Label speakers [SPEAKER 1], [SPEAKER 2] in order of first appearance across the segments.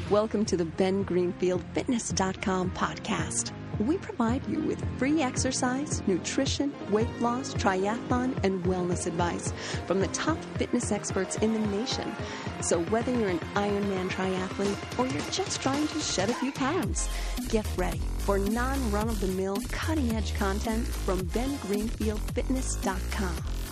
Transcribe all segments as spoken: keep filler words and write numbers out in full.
[SPEAKER 1] Welcome to the Ben Greenfield Fitness dot com podcast. We provide you with free exercise, nutrition, weight loss, triathlon, and wellness advice from the top fitness experts in the nation. So whether you're an Ironman triathlete or you're just trying to shed a few pounds, get ready for non-run-of-the-mill, cutting-edge content from Ben Greenfield Fitness dot com.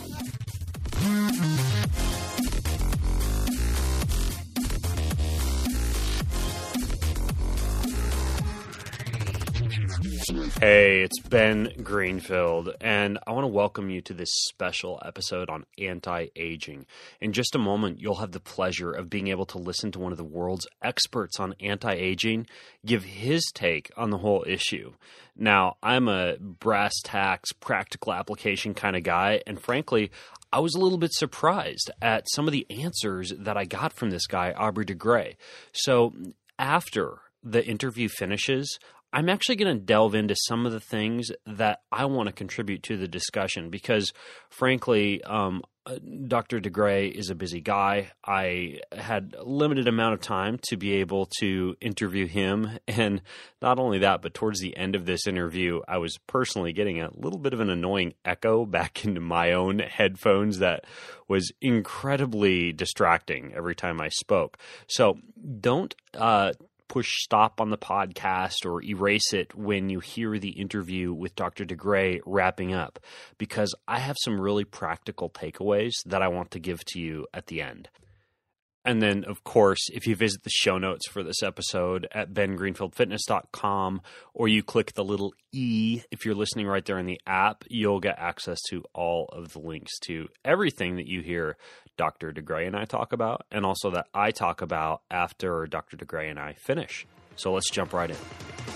[SPEAKER 2] Hey, it's Ben Greenfield, and I want to welcome you to this special episode on anti-aging. In just a moment, you'll have the pleasure of being able to listen to one of the world's experts on anti-aging give his take on the whole issue. Now, I'm a brass tacks, practical application kind of guy, and frankly, I was a little bit surprised at some of the answers that I got from this guy, Aubrey de Grey. So after the interview finishes, I'm actually going to delve into some of the things that I want to contribute to the discussion because, frankly, um, Doctor de Grey is a busy guy. I had a limited amount of time to be able to interview him. And not only that, but towards the end of this interview, I was personally getting a little bit of an annoying echo back into my own headphones that was incredibly distracting every time I spoke. So don't uh push stop on the podcast or erase it when you hear the interview with Doctor de Grey wrapping up, because I have some really practical takeaways that I want to give to you at the end. And then, of course, if you visit the show notes for this episode at Ben Greenfield Fitness dot com, or you click the little E if you're listening right there in the app, you'll get access to all of the links to everything that you hear Doctor de Grey and I talk about, and also that I talk about after Doctor de Grey and I finish. So let's jump right in.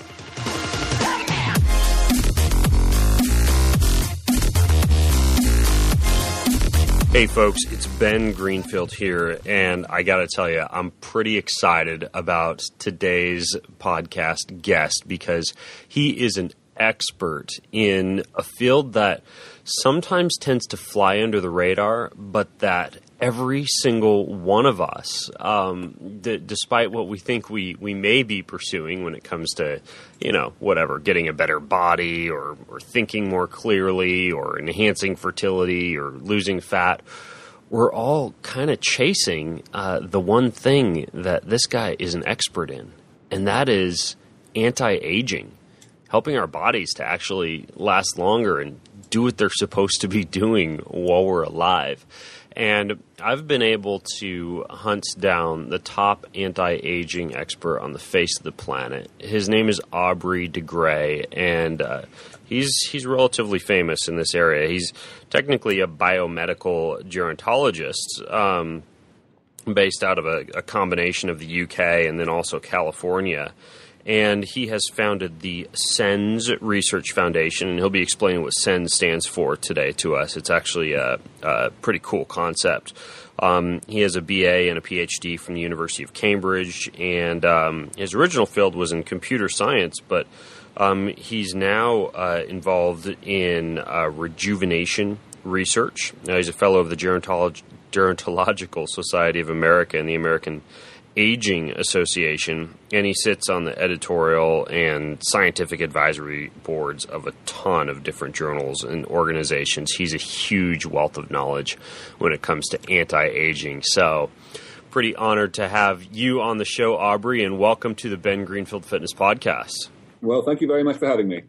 [SPEAKER 2] Hey folks, it's Ben Greenfield here, and I gotta tell you, I'm pretty excited about today's podcast guest because he is an expert in a field that sometimes tends to fly under the radar, but that every single one of us, um, d- despite what we think we, we may be pursuing when it comes to, you know, whatever, getting a better body or, or thinking more clearly or enhancing fertility or losing fat, we're all kind of chasing uh, the one thing that this guy is an expert in, and that is anti-aging, helping our bodies to actually last longer and do what they're supposed to be doing while we're alive. And I've been able to hunt down the top anti-aging expert on the face of the planet. His name is Aubrey de Grey, and uh, he's he's relatively famous in this area. He's technically a biomedical gerontologist um, based out of a, a combination of the U K and then also California. And he has founded the SENS Research Foundation, and he'll be explaining what SENS stands for today to us. It's actually a, a pretty cool concept. Um, he has a B A and a P H D from the University of Cambridge, and um, his original field was in computer science, but um, he's now uh, involved in uh, rejuvenation research. Now, he's a fellow of the Gerontolog- Gerontological Society of America and the American Aging Association, and he sits on the editorial and scientific advisory boards of a ton of different journals and organizations. He's a huge wealth of knowledge when it comes to anti-aging. So, pretty honored to have you on the show, Aubrey, and welcome to the Ben Greenfield Fitness Podcast.
[SPEAKER 3] Well, thank you very much for having me.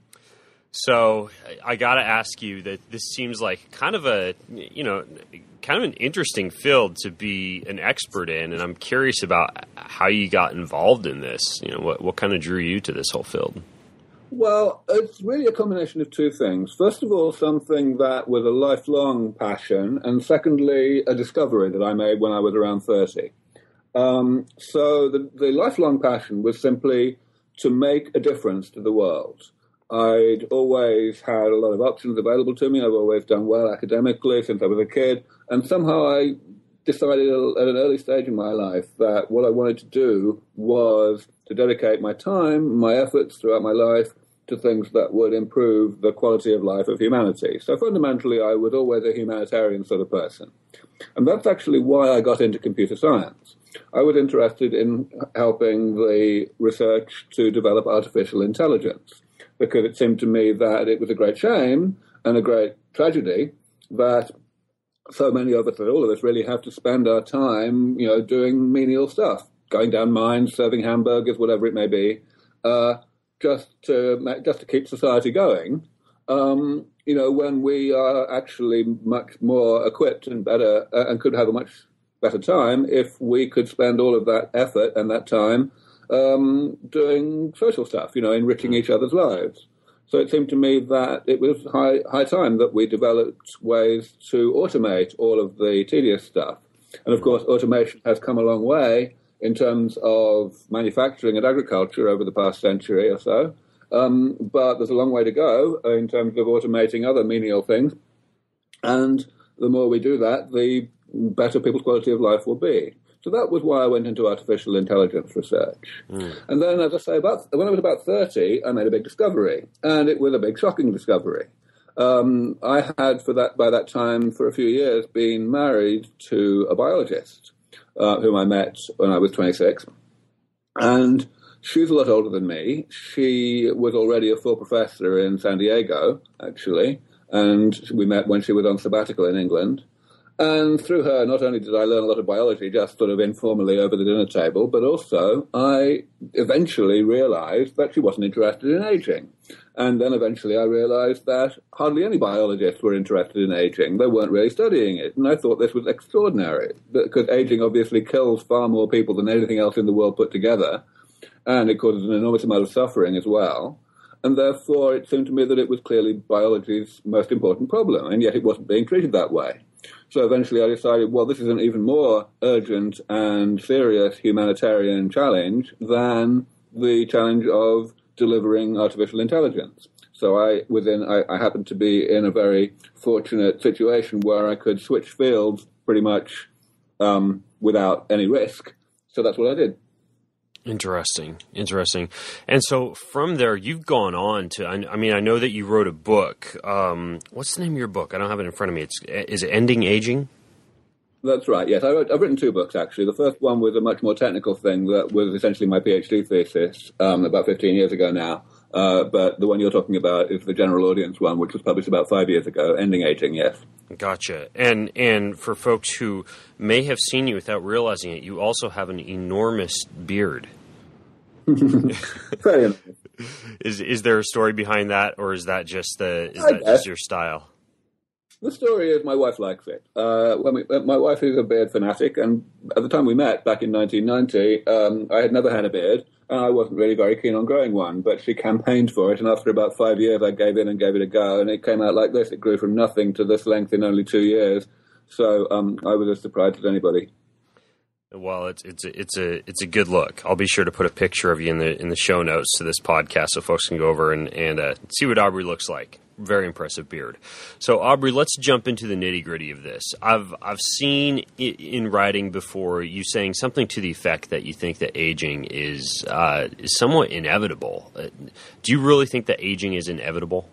[SPEAKER 2] So, I got to ask you that this seems like kind of a, you know, kind of an interesting field to be an expert in, and I'm curious about how you got involved in this. You know, what what kind of drew you to this whole field?
[SPEAKER 3] Well, it's really a combination of two things. First of all, something that was a lifelong passion, and secondly, a discovery that I made when I was around thirty. Um, so the, the lifelong passion was simply to make a difference to the world. I'd always had a lot of options available to me. I've always done well academically since I was a kid. And somehow I decided at an early stage in my life that what I wanted to do was to dedicate my time, my efforts throughout my life to things that would improve the quality of life of humanity. So fundamentally, I was always a humanitarian sort of person. And that's actually why I got into computer science. I was interested in helping the research to develop artificial intelligence, because it seemed to me that it was a great shame and a great tragedy that so many of us, that all of us, really have to spend our time, you know, doing menial stuff, going down mines, serving hamburgers, whatever it may be, uh, just to just to keep society going. Um, you know, when we are actually much more equipped and better uh, and could have a much better time if we could spend all of that effort and that time um, doing social stuff, you know, enriching each other's lives. So it seemed to me that it was high, high time that we developed ways to automate all of the tedious stuff. And of course, automation has come a long way in terms of manufacturing and agriculture over the past century or so. Um, but there's a long way to go in terms of automating other menial things. And the more we do that, the better people's quality of life will be. So that was why I went into artificial intelligence research. Mm. And then, as I say, about when I was about thirty, I made a big discovery, and it was a big, shocking discovery. Um, I had, for that by that time, for a few years, been married to a biologist uh, whom I met when I was twenty-six. And she's a lot older than me. She was already a full professor in San Diego, actually, and we met when she was on sabbatical in England. And through her, not only did I learn a lot of biology, just sort of informally over the dinner table, but also I eventually realized that she wasn't interested in aging. And then eventually I realized that hardly any biologists were interested in aging. They weren't really studying it. And I thought this was extraordinary, because aging obviously kills far more people than anything else in the world put together. And it causes an enormous amount of suffering as well. And therefore, it seemed to me that it was clearly biology's most important problem, and yet it wasn't being treated that way. So eventually I decided, well, this is an even more urgent and serious humanitarian challenge than the challenge of delivering artificial intelligence. So I was in, I, I happened to be in a very fortunate situation where I could switch fields pretty much um, without any risk. So that's what I did.
[SPEAKER 2] Interesting. Interesting. And so from there, you've gone on to, I, I mean, I know that you wrote a book. Um, what's the name of your book? I don't have it in front of me. It's, is it Ending Aging?
[SPEAKER 3] That's right, yes. I wrote, I've written two books, actually. The first one was a much more technical thing that was essentially my PhD thesis um, about fifteen years ago now. Uh, but the one you're talking about is the general audience one, which was published about five years ago, Ending Aging, yes. Gotcha. And and for folks who may have seen you without realizing it, you also have an enormous beard. Very nice.
[SPEAKER 2] Is is there a story behind that, or is that just the is I that guess. just your style?
[SPEAKER 3] The story is my wife likes it. Uh, when we, my wife is a beard fanatic, and at the time we met back in nineteen ninety, um, I had never had a beard, and I wasn't really very keen on growing one, but she campaigned for it, and after about five years I gave in and gave it a go, and it came out like this. It grew from nothing to this length in only two years, so um, I was as surprised as anybody.
[SPEAKER 2] Well, it's it's a, it's a it's a good look. I'll be sure to put a picture of you in the in the show notes to this podcast so folks can go over and and uh, see what Aubrey looks like. Very impressive beard. So, Aubrey, let's jump into the nitty gritty of this. I've I've seen in writing before you saying something to the effect that you think that aging is uh, is somewhat inevitable. Uh, do you really think that aging is inevitable?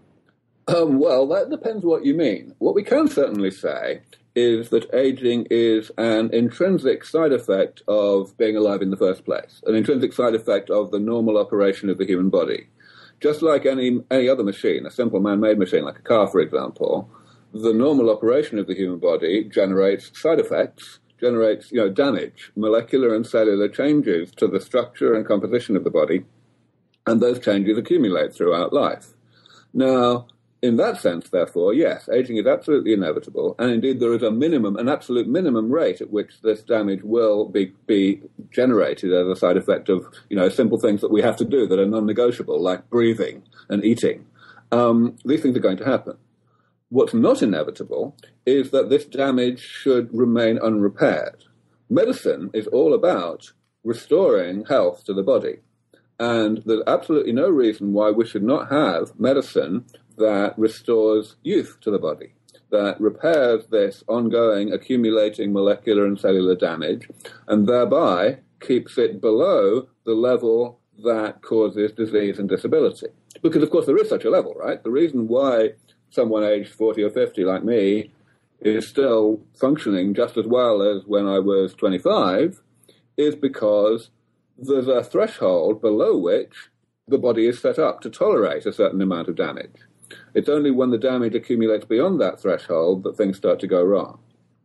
[SPEAKER 3] Um, well, that depends what you mean. What we can certainly say is that aging is an intrinsic side effect of being alive in the first place, an intrinsic side effect of the normal operation of the human body. Just like any any other machine, a simple man-made machine, like a car, for example, the normal operation of the human body generates side effects, generates, you know, damage, molecular and cellular changes to the structure and composition of the body, and those changes accumulate throughout life. Now, in that sense, therefore, yes, aging is absolutely inevitable, and indeed there is a minimum, an absolute minimum rate at which this damage will be, be generated as a side effect of, you know, simple things that we have to do that are non-negotiable, like breathing and eating. Um, these things are going to happen. What's not inevitable is that this damage should remain unrepaired. Medicine is all about restoring health to the body, and there's absolutely no reason why we should not have medicine that restores youth to the body, that repairs this ongoing accumulating molecular and cellular damage, and thereby keeps it below the level that causes disease and disability. Because, of course, there is such a level, right? The reason why someone aged forty or fifty like me is still functioning just as well as when I was twenty-five is because there's a threshold below which the body is set up to tolerate a certain amount of damage. It's only when the damage accumulates beyond that threshold that things start to go wrong.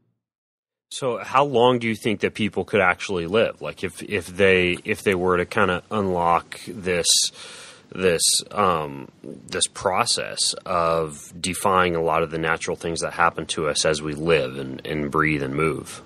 [SPEAKER 2] So how long do you think that people could actually live? Like if, if they if they were to kind of unlock this this um, this process of defying a lot of the natural things that happen to us as we live and, and breathe and move?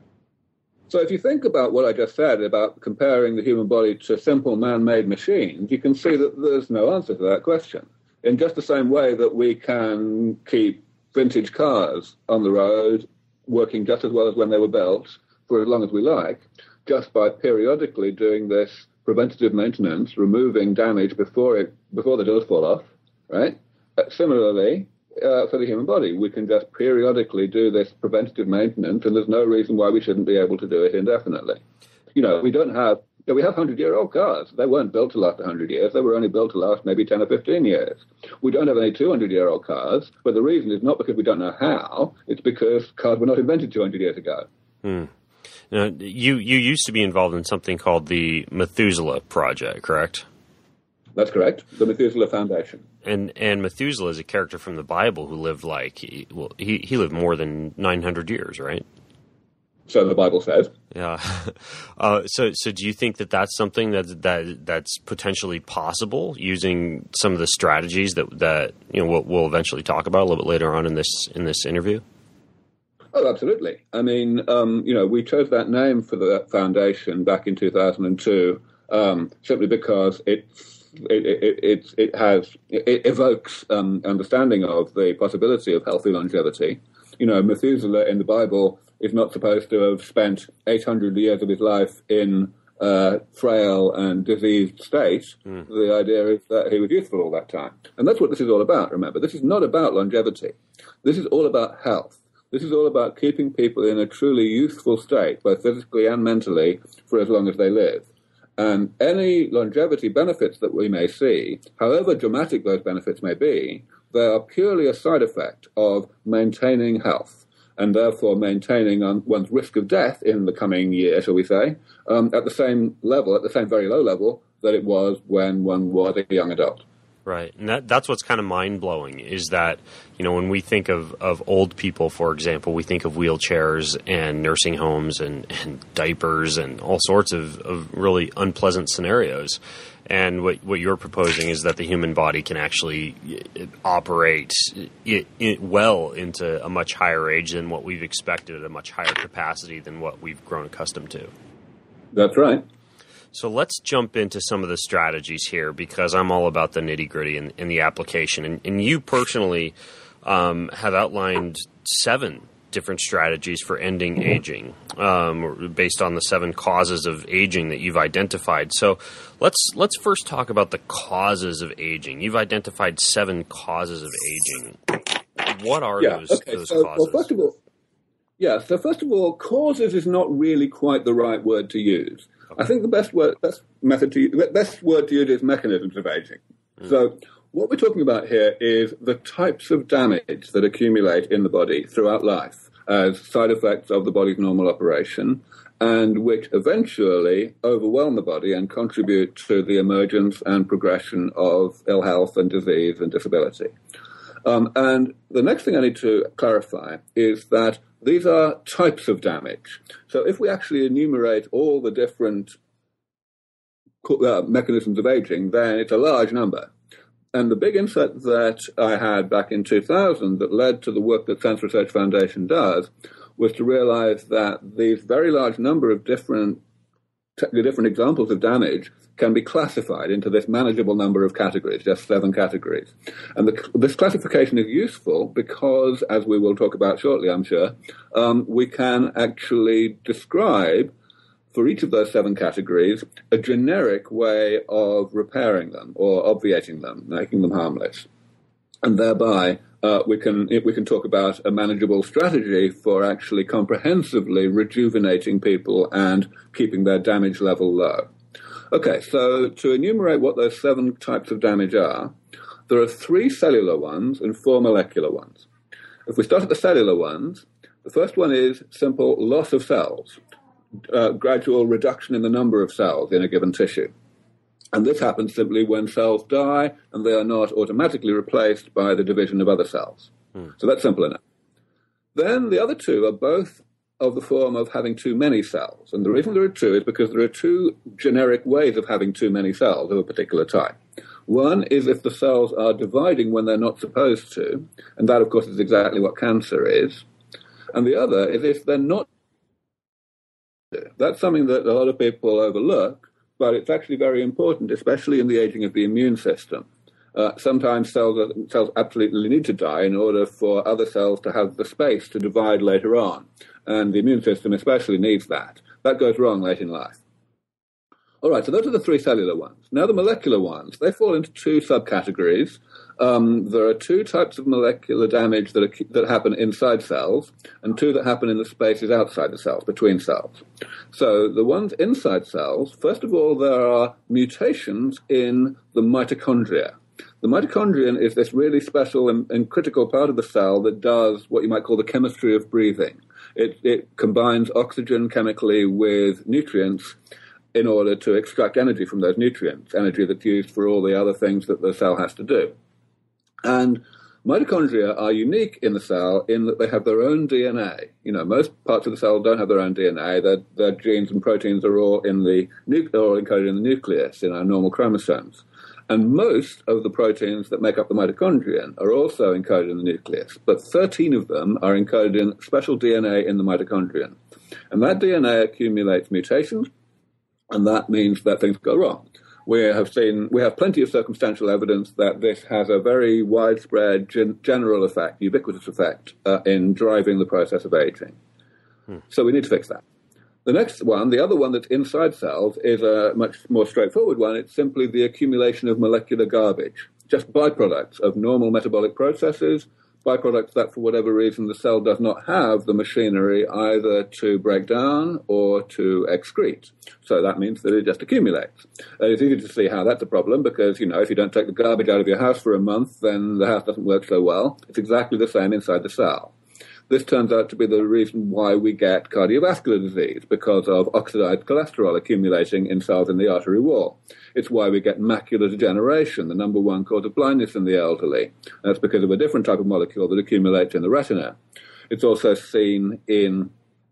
[SPEAKER 3] So if you think about what I just said about comparing the human body to simple man-made machines, you can see that there's no answer to that question. In just the same way that we can keep vintage cars on the road working just as well as when they were built for as long as we like, just by periodically doing this preventative maintenance, removing damage before it before the doors fall off, right? Uh, similarly, uh, for the human body, we can just periodically do this preventative maintenance, and there's no reason why we shouldn't be able to do it indefinitely. You know, we don't have, you know, we have hundred-year-old cars. They weren't built to last one hundred years. They were only built to last maybe ten or fifteen years. We don't have any two hundred-year-old cars, but the reason is not because we don't know how. It's because cars were not invented two hundred years ago.
[SPEAKER 2] Hmm. Now, you, you used to be involved in something called the Methuselah Project, correct?
[SPEAKER 3] That's correct. The Methuselah Foundation.
[SPEAKER 2] And and Methuselah is a character from the Bible who lived like, well, he, he lived more than nine hundred years, right?
[SPEAKER 3] So the Bible says.
[SPEAKER 2] Yeah. Uh, so so do you think that that's something that that that's potentially possible using some of the strategies that that you know we'll, we'll eventually talk about a little bit later on in this in this interview?
[SPEAKER 3] Oh, absolutely. I mean, um, you know, we chose that name for the foundation back in two thousand two um, simply because it it it, it, it has it evokes um, understanding of the possibility of healthy longevity. You know, Methuselah in the Bible is not supposed to have spent eight hundred years of his life in a frail and diseased state. Mm. The idea is that he was youthful all that time. And that's what this is all about, remember. This is not about longevity. This is all about health. This is all about keeping people in a truly youthful state, both physically and mentally, for as long as they live. And any longevity benefits that we may see, however dramatic those benefits may be, they are purely a side effect of maintaining health, and therefore maintaining um, one's risk of death in the coming year, shall we say, um, at the same level, at the same very low level that it was when one was a young adult.
[SPEAKER 2] Right. And that, that's what's kind of mind-blowing is that, you know, when we think of, of old people, for example, we think of wheelchairs and nursing homes and, and diapers and all sorts of, of really unpleasant scenarios. And what, what you're proposing is that the human body can actually operate it, it well into a much higher age than what we've expected, at a much higher capacity than what we've grown accustomed to.
[SPEAKER 3] That's right.
[SPEAKER 2] So let's jump into some of the strategies here, because I'm all about the nitty-gritty and, and the application. And, and you personally um, have outlined seven different strategies for ending aging, um, based on the seven causes of aging that you've identified. So let's let's first talk about the causes of aging. You've identified seven causes of aging. What are
[SPEAKER 3] yeah,
[SPEAKER 2] those,
[SPEAKER 3] okay.
[SPEAKER 2] those
[SPEAKER 3] so,
[SPEAKER 2] causes?
[SPEAKER 3] Well, first of all, yeah. So first of all, causes is not really quite the right word to use. I think the best word, best method to use, best word to use is mechanisms of aging. Mm. So what we're talking about here is the types of damage that accumulate in the body throughout life as side effects of the body's normal operation, and which eventually overwhelm the body and contribute to the emergence and progression of ill health and disease and disability. Um, and the next thing I need to clarify is that these are types of damage. So if we actually enumerate all the different uh, mechanisms of aging, then it's a large number. And the big insight that I had back in two thousand that led to the work that Sense Research Foundation does was to realize that these very large number of different, different examples of damage can be classified into this manageable number of categories, just seven categories. And the, this classification is useful because, as we will talk about shortly, I'm sure, um, we can actually describe, for each of those seven categories, a generic way of repairing them or obviating them, making them harmless. And thereby, uh, we can we can talk about a manageable strategy for actually comprehensively rejuvenating people and keeping their damage level low. Okay, so to enumerate what those seven types of damage are, there are three cellular ones and four molecular ones. If we start at the cellular ones, the first one is simple loss of cells, uh, gradual reduction in the number of cells in a given tissue. And this happens simply when cells die and they are not automatically replaced by the division of other cells. Hmm. So that's simple enough. Then the other two are both of the form of having too many cells. And the reason there are two is because there are two generic ways of having too many cells of a particular type. One is if the cells are dividing when they're not supposed to, and that, of course, is exactly what cancer is. And the other is if they're not. That's something that a lot of people overlook, but it's actually very important, especially in the aging of the immune system. Uh, sometimes cells, are, cells absolutely need to die in order for other cells to have the space to divide later on. And the immune system especially needs that. That goes wrong late in life. All right, so those are the three cellular ones. Now the molecular ones, they fall into two subcategories. Um, there are two types of molecular damage that, are, that happen inside cells and two that happen in the spaces outside the cells, between cells. So the ones inside cells, first of all, there are mutations in the mitochondria. The mitochondrion is this really special and, and critical part of the cell that does what you might call the chemistry of breathing. It, it combines oxygen chemically with nutrients in order to extract energy from those nutrients, energy that's used for all the other things that the cell has to do. And mitochondria are unique in the cell in that they have their own D N A. You know, most parts of the cell don't have their own D N A. Their, their genes and proteins are all in the nu- are all encoded in the nucleus, in our normal chromosomes. And most of the proteins that make up the mitochondrion are also encoded in the nucleus, but thirteen of them are encoded in special D N A in the mitochondrion. And that D N A accumulates mutations, and that means that things go wrong. We have seen, we have plenty of circumstantial evidence that this has a very widespread gen- general effect, ubiquitous effect, uh, in driving the process of aging. Hmm. So we need to fix that. The next one, the other one that's inside cells, is a much more straightforward one. It's simply the accumulation of molecular garbage, just byproducts of normal metabolic processes, byproducts that, for whatever reason, the cell does not have the machinery either to break down or to excrete. So that means that it just accumulates. Uh, it's easy to see how that's a problem because, you know, if you don't take the garbage out of your house for a month, then the house doesn't work so well. It's exactly the same inside the cell. This turns out to be the reason why we get cardiovascular disease, because of oxidized cholesterol accumulating in cells in the artery wall. It's why we get macular degeneration, the number one cause of blindness in the elderly. That's because of a different type of molecule that accumulates in the retina. It's also seen in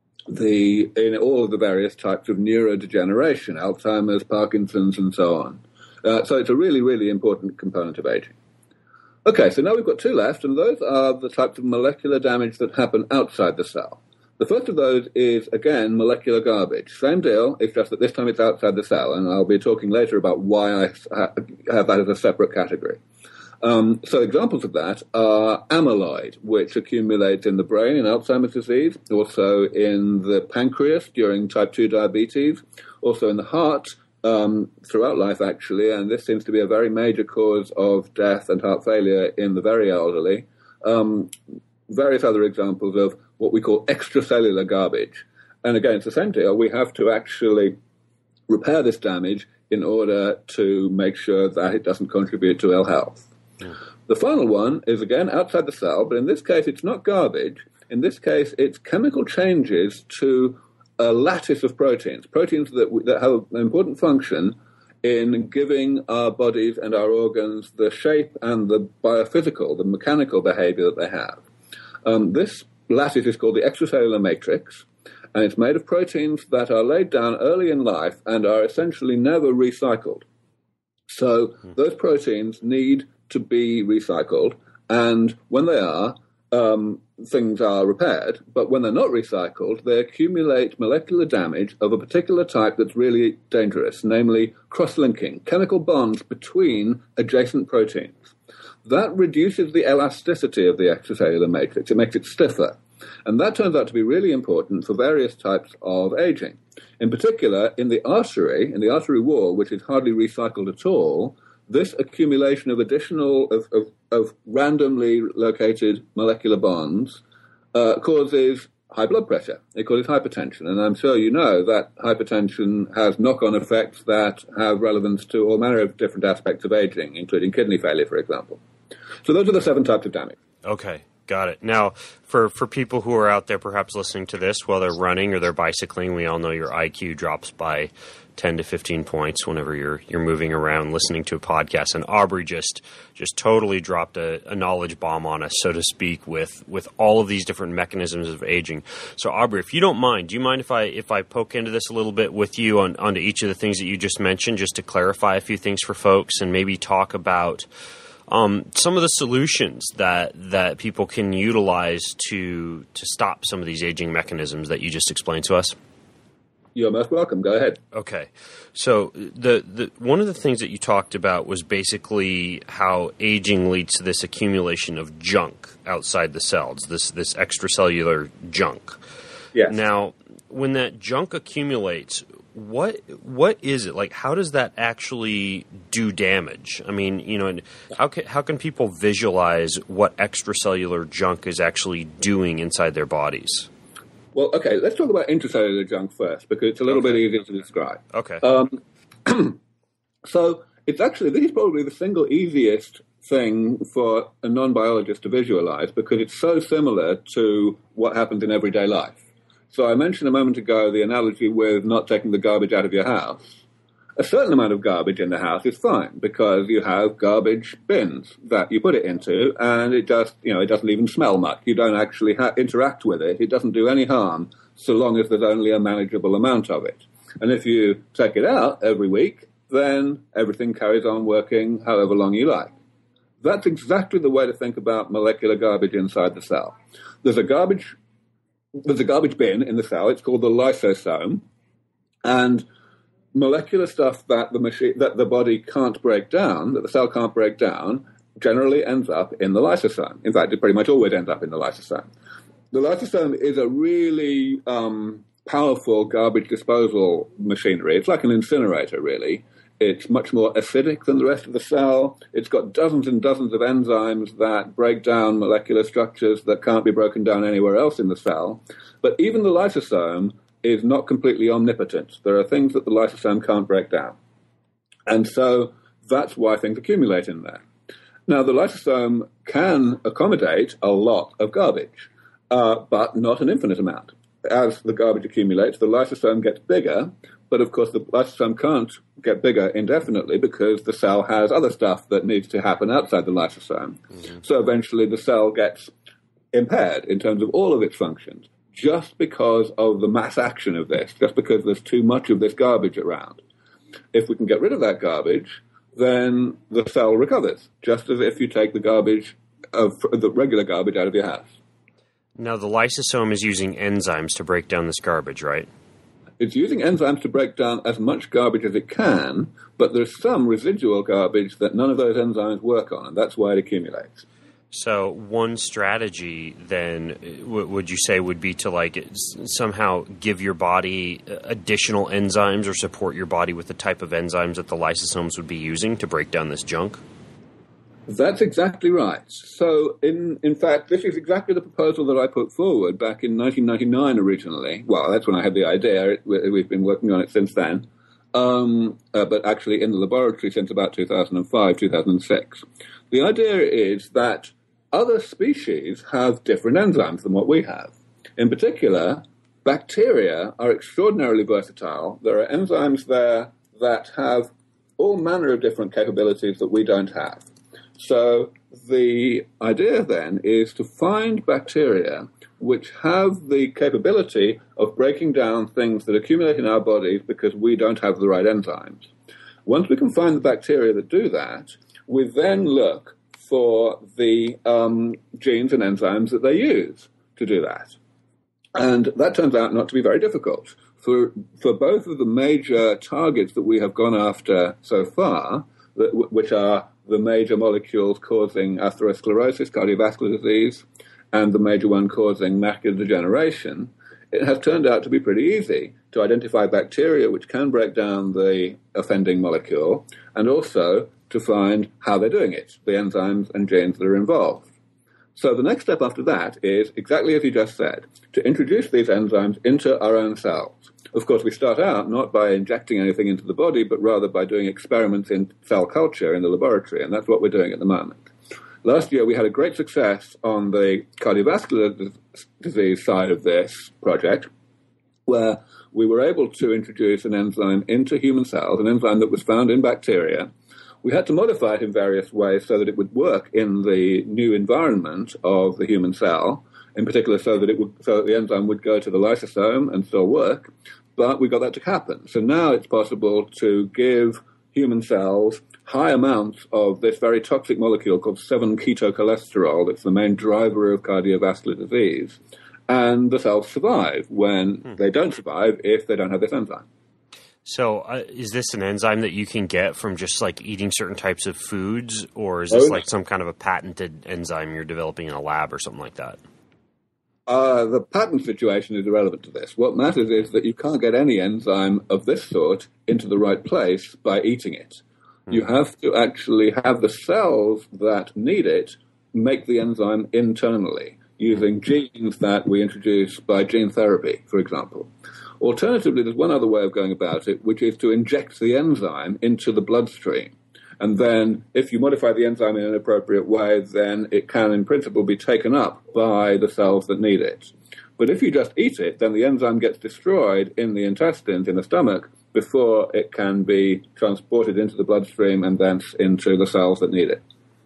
[SPEAKER 3] the in all of the various types of neurodegeneration, Alzheimer's, Parkinson's, and so on. Uh, so it's a really, really important component of aging. Okay, so now we've got two left, and those are the types of molecular damage that happen outside the cell. The first of those is, again, molecular garbage. Same deal, it's just that this time it's outside the cell, and I'll be talking later about why I have that as a separate category. Um, so examples of that are amyloid, which accumulates in the brain in Alzheimer's disease, also in the pancreas during type two diabetes, also in the heart, Um, throughout life, actually, and this seems to be a very major cause of death and heart failure in the very elderly. Um, various other examples of what we call extracellular garbage. And again, it's the same deal. We have to actually repair this damage in order to make sure that it doesn't contribute to ill health. Yeah. The final one is, again, outside the cell, but in this case, it's not garbage. In this case, it's chemical changes to a lattice of proteins, proteins that, that have an important function in giving our bodies and our organs the shape and the biophysical, the mechanical behavior that they have. Um, this lattice is called the extracellular matrix, and it's made of proteins that are laid down early in life and are essentially never recycled. So those proteins need to be recycled, and when they are, um, things are repaired, but when they're not recycled, they accumulate molecular damage of a particular type that's really dangerous, namely cross-linking, chemical bonds between adjacent proteins. That reduces the elasticity of the extracellular matrix. It makes it stiffer. And that turns out to be really important for various types of aging. In particular, in the artery, in the artery wall, which is hardly recycled at all, this accumulation of additional, of, of, of randomly located molecular bonds uh, causes high blood pressure. It causes hypertension. And I'm sure you know that hypertension has knock-on effects that have relevance to all manner of different aspects of aging, including kidney failure, for example. So those are the seven types of damage.
[SPEAKER 2] Okay. Got it. Now, for, for people who are out there perhaps listening to this while they're running or they're bicycling, we all know your I Q drops by ten to fifteen points whenever you're you're moving around listening to a podcast. And Aubrey just just totally dropped a, a knowledge bomb on us, so to speak, with with all of these different mechanisms of aging. So Aubrey, if you don't mind, do you mind if I if I poke into this a little bit with you on onto each of the things that you just mentioned, just to clarify a few things for folks and maybe talk about um, some of the solutions that that people can utilize to to stop some of these aging mechanisms that you just explained to us?
[SPEAKER 3] You're most welcome. Go ahead.
[SPEAKER 2] Okay. So the, the one of the things that you talked about was basically how aging leads to this accumulation of junk outside the cells, this this extracellular junk.
[SPEAKER 3] Yes.
[SPEAKER 2] Now, when that junk accumulates, what what is it? Like, how does that actually do damage? I mean, you know, how can, how can people visualize what extracellular junk is actually doing inside their bodies?
[SPEAKER 3] Well, okay, let's talk about intracellular junk first, because it's a little
[SPEAKER 2] okay.
[SPEAKER 3] bit easier to describe.
[SPEAKER 2] Okay.
[SPEAKER 3] Um, so it's actually, this is probably the single easiest thing for a non-biologist to visualize, because it's so similar to what happens in everyday life. So I mentioned a moment ago the analogy with not taking the garbage out of your house. A certain amount of garbage in the house is fine, because you have garbage bins that you put it into, and it just, you know, it doesn't even smell much. You don't actually ha- interact with it. It doesn't do any harm, so long as there's only a manageable amount of it. And if you take it out every week, then everything carries on working however long you like. That's exactly the way to think about molecular garbage inside the cell. There's a garbage, there's a garbage bin in the cell. It's called the lysosome, and molecular stuff that the machine, that the body can't break down, that the cell can't break down, generally ends up in the lysosome. In fact, it pretty much always ends up in the lysosome. The lysosome is a really um, powerful garbage disposal machinery. It's like an incinerator, really. It's much more acidic than the rest of the cell. It's got dozens and dozens of enzymes that break down molecular structures that can't be broken down anywhere else in the cell. But even the lysosome is not completely omnipotent. There are things that the lysosome can't break down. And so that's why things accumulate in there. Now, the lysosome can accommodate a lot of garbage, uh, but not an infinite amount. As the garbage accumulates, the lysosome gets bigger, but of course the lysosome can't get bigger indefinitely because the cell has other stuff that needs to happen outside the lysosome. Mm-hmm. So eventually the cell gets impaired in terms of all of its functions, just because of the mass action of this, just because there's too much of this garbage around. If we can get rid of that garbage, then the cell recovers, just as if you take the garbage, of the regular garbage out of your house.
[SPEAKER 2] Now, the lysosome is using enzymes to break down this garbage, right?
[SPEAKER 3] It's using enzymes to break down as much garbage as it can, but there's some residual garbage that none of those enzymes work on, and that's why it accumulates.
[SPEAKER 2] So one strategy then, w- would you say, would be to like somehow give your body additional enzymes or support your body with the type of enzymes that the lysosomes would be using to break down this junk?
[SPEAKER 3] That's exactly right. So, in in fact, this is exactly the proposal that I put forward back in nineteen ninety-nine originally. Well, that's when I had the idea. It, we've been working on it since then. Um, uh, but actually in the laboratory since about two thousand five, two thousand six. The idea is that other species have different enzymes than what we have. In particular, bacteria are extraordinarily versatile. There are enzymes there that have all manner of different capabilities that we don't have. So the idea then is to find bacteria which have the capability of breaking down things that accumulate in our bodies because we don't have the right enzymes. Once we can find the bacteria that do that, we then look for the um, genes and enzymes that they use to do that. And that turns out not to be very difficult. For, for both of the major targets that we have gone after so far, which are the major molecules causing atherosclerosis, cardiovascular disease, and the major one causing macular degeneration, it has turned out to be pretty easy to identify bacteria which can break down the offending molecule, and also to find how they're doing it, the enzymes and genes that are involved. So the next step after that is, exactly as you just said, to introduce these enzymes into our own cells. Of course, we start out not by injecting anything into the body, but rather by doing experiments in cell culture in the laboratory, and that's what we're doing at the moment. last year we had a great success on the cardiovascular d- disease side of this project, where we were able to introduce an enzyme into human cells, an enzyme that was found in bacteria. We had to modify it in various ways so that it would work in the new environment of the human cell, in particular so that it would, so that the enzyme would go to the lysosome and still work, but we got that to happen. So now it's possible to give human cells high amounts of this very toxic molecule called seven ketocholesterol that's the main driver of cardiovascular disease, and the cells survive when hmm. they don't survive if they don't have this enzyme.
[SPEAKER 2] So uh, is this an enzyme that you can get from just like eating certain types of foods, or is this oh, like some kind of a patented enzyme you're developing in a lab or something like that?
[SPEAKER 3] Uh, the patent situation is irrelevant to this. What matters is that you can't get any enzyme of this sort into the right place by eating it. Hmm. You have to actually have the cells that need it make the enzyme internally, using genes that we introduce by gene therapy, for example. Alternatively, there's one other way of going about it, which is to inject the enzyme into the bloodstream. And then if you modify the enzyme in an appropriate way, then it can, in principle, be taken up by the cells that need it. But if you just eat it, then the enzyme gets destroyed in the intestines, in the stomach, before it can be transported into the bloodstream and thence into the cells that need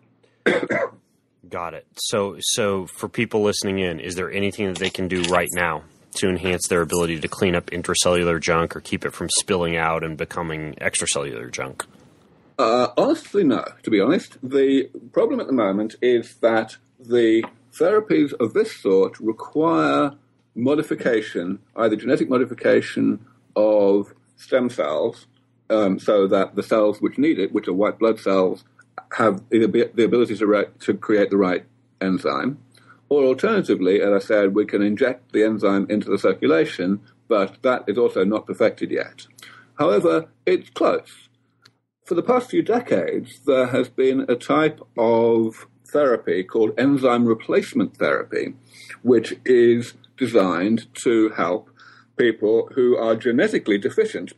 [SPEAKER 3] it.
[SPEAKER 2] Got it. So, so for people listening in, is there anything that they can do right now to enhance their ability to clean up intracellular junk or keep it from spilling out and becoming extracellular junk?
[SPEAKER 3] Uh, honestly, no, to be honest. The problem at the moment is that the therapies of this sort require modification, either genetic modification of stem cells, um, so that the cells which need it, which are white blood cells, have the, the ability to, re- to create the right enzyme. Or alternatively, as I said, we can inject the enzyme into the circulation, but that is also not perfected yet. However, it's close. For the past few decades, there has been a type of therapy called enzyme replacement therapy, which is designed to help people who are genetically deficient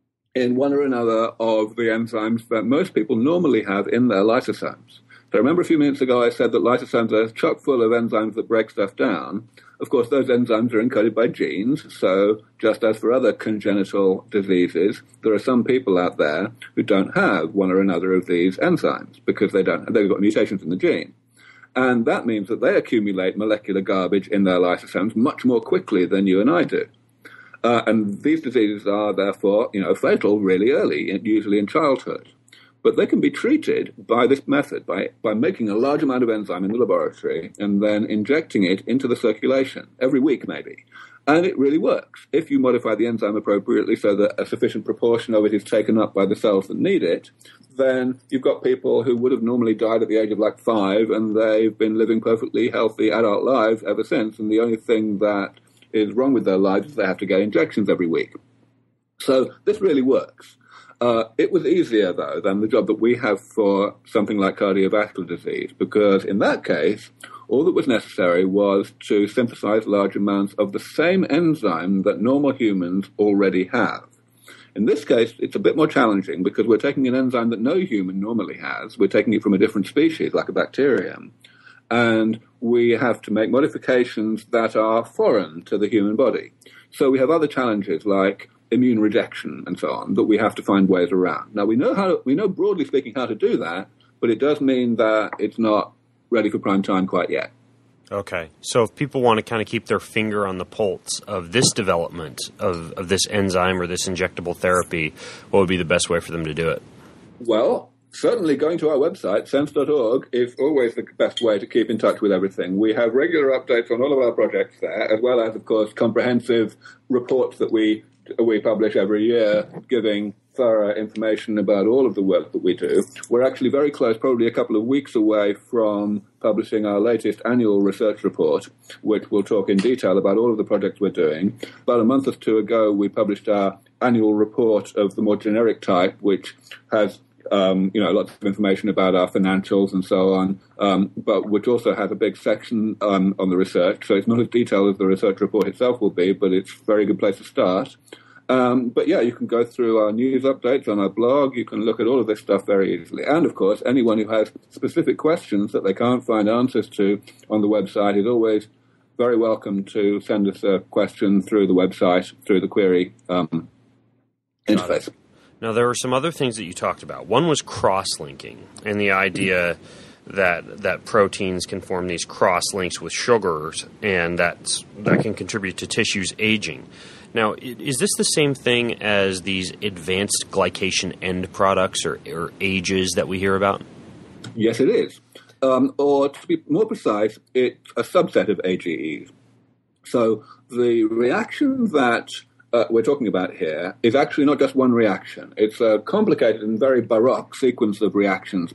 [SPEAKER 3] in one or another of the enzymes that most people normally have in their lysosomes. So remember a few minutes ago I said that lysosomes are chock full of enzymes that break stuff down. Of course, those enzymes are encoded by genes, so just as for other congenital diseases, there are some people out there who don't have one or another of these enzymes because they don't, they've got mutations in the gene. And that means that they accumulate molecular garbage in their lysosomes much more quickly than you and I do. Uh, and these diseases are therefore, you know, fatal really early, usually in childhood. But they can be treated by this method, by, by making a large amount of enzyme in the laboratory and then injecting it into the circulation, every week maybe. And it really works. If you modify the enzyme appropriately so that a sufficient proportion of it is taken up by the cells that need it, then you've got people who would have normally died at the age of like five, and they've been living perfectly healthy adult lives ever since, and the only thing that is wrong with their lives is they have to get injections every week. So this really works. Uh, it was easier, though, than the job that we have for something like cardiovascular disease, because in that case, all that was necessary was to synthesize large amounts of the same enzyme that normal humans already have. In this case, it's a bit more challenging because we're taking an enzyme that no human normally has. We're taking it from a different species, like a bacterium. And we have to make modifications that are foreign to the human body. So we have other challenges like immune rejection and so on that we have to find ways around. Now, we know how to, we know broadly speaking how to do that, but it does mean that it's not ready for prime time quite yet.
[SPEAKER 2] Okay. So if people want to kind of keep their finger on the pulse of this development of, of this enzyme or this injectable therapy, what would be the best way for them to do it?
[SPEAKER 3] Well, certainly going to our website, sense dot org, is always the best way to keep in touch with everything. We have regular updates on all of our projects there, as well as, of course, comprehensive reports that we we publish every year, giving thorough information about all of the work that we do. We're actually very close, probably a couple of weeks away from publishing our latest annual research report, which will talk in detail about all of the projects we're doing. About a month or two ago, we published our annual report of the more generic type, which has Um, you know, lots of information about our financials and so on, um, but which also has a big section um, on the research. So it's not as detailed as the research report itself will be, but it's a very good place to start. Um, but yeah, you can go through our news updates on our blog. You can look at all of this stuff very easily. And of course, anyone who has specific questions that they can't find answers to on the website is always very welcome to send us a question through the website, through the query um, interface.
[SPEAKER 2] Now, there were some other things that you talked about. One was cross-linking and the idea that that proteins can form these cross-links with sugars, and that's, that can contribute to tissues aging. Now, is this the same thing as these advanced glycation end products or, or AGEs that we hear about?
[SPEAKER 3] Yes, it is. Um, or to be more precise, it's a subset of A G Es. So the reaction that uh, we're talking about here is actually not just one reaction. It's a complicated and very baroque sequence of reactions.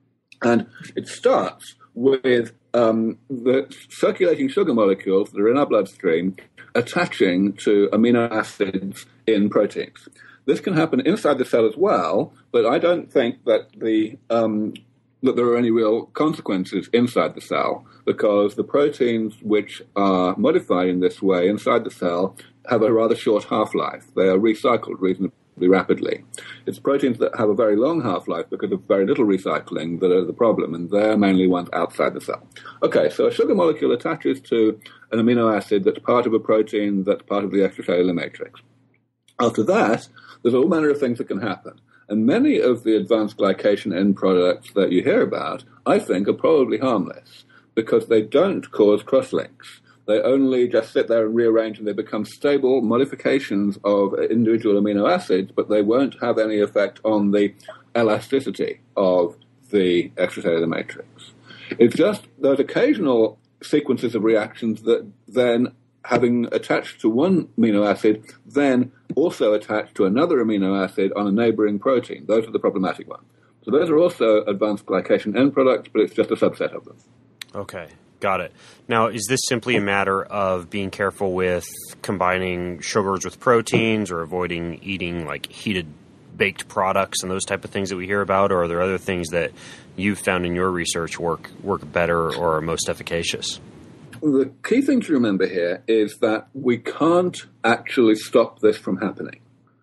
[SPEAKER 3] And it starts with um, the circulating sugar molecules that are in our bloodstream attaching to amino acids in proteins. This can happen inside the cell as well, but I don't think that the um, that there are any real consequences inside the cell, because the proteins which are modified in this way inside the cell have a rather short half-life. They are recycled reasonably rapidly. It's proteins that have a very long half-life because of very little recycling that are the problem, and they're mainly ones outside the cell. Okay, so a sugar molecule attaches to an amino acid that's part of a protein that's part of the extracellular matrix. After that, there's all manner of things that can happen. And many of the advanced glycation end products that you hear about, I think, are probably harmless because they don't cause cross-links. They only just sit there and rearrange, and they become stable modifications of individual amino acids, but they won't have any effect on the elasticity of the extracellular matrix. It's just those occasional sequences of reactions that then, having attached to one amino acid, then also attach to another amino acid on a neighboring protein. Those are the problematic ones. So those are also advanced glycation end products, but it's just a subset of them.
[SPEAKER 2] Okay, got it. Now, is this simply a matter of being careful with combining sugars with proteins or avoiding eating like heated baked products and those type of things that we hear about, or are there other things that you've found in your research work work better or are most efficacious?
[SPEAKER 3] The key thing to remember here is that we can't actually stop this from happening.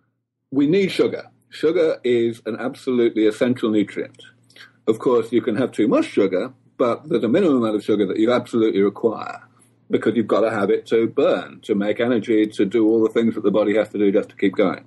[SPEAKER 3] We need sugar. Sugar is an absolutely essential nutrient. Of course, you can have too much sugar, but there's a minimum amount of sugar that you absolutely require because you've got to have it to burn, to make energy, to do all the things that the body has to do just to keep going.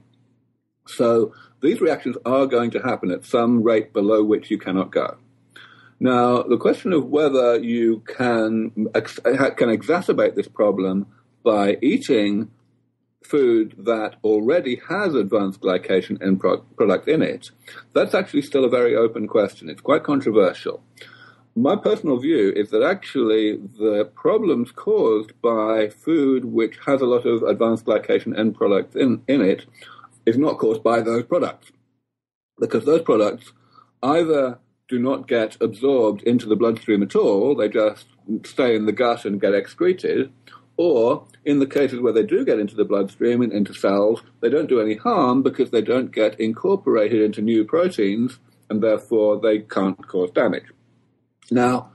[SPEAKER 3] So these reactions are going to happen at some rate below which you cannot go. Now, the question of whether you can ex- can exacerbate this problem by eating food that already has advanced glycation end pro- product in it, that's actually still a very open question. It's quite controversial. My personal view is that actually the problems caused by food which has a lot of advanced glycation end products in, in it is not caused by those products, because those products either do not get absorbed into the bloodstream at all, they just stay in the gut and get excreted, or in the cases where they do get into the bloodstream and into cells, they don't do any harm because they don't get incorporated into new proteins, and therefore they can't cause damage. Now,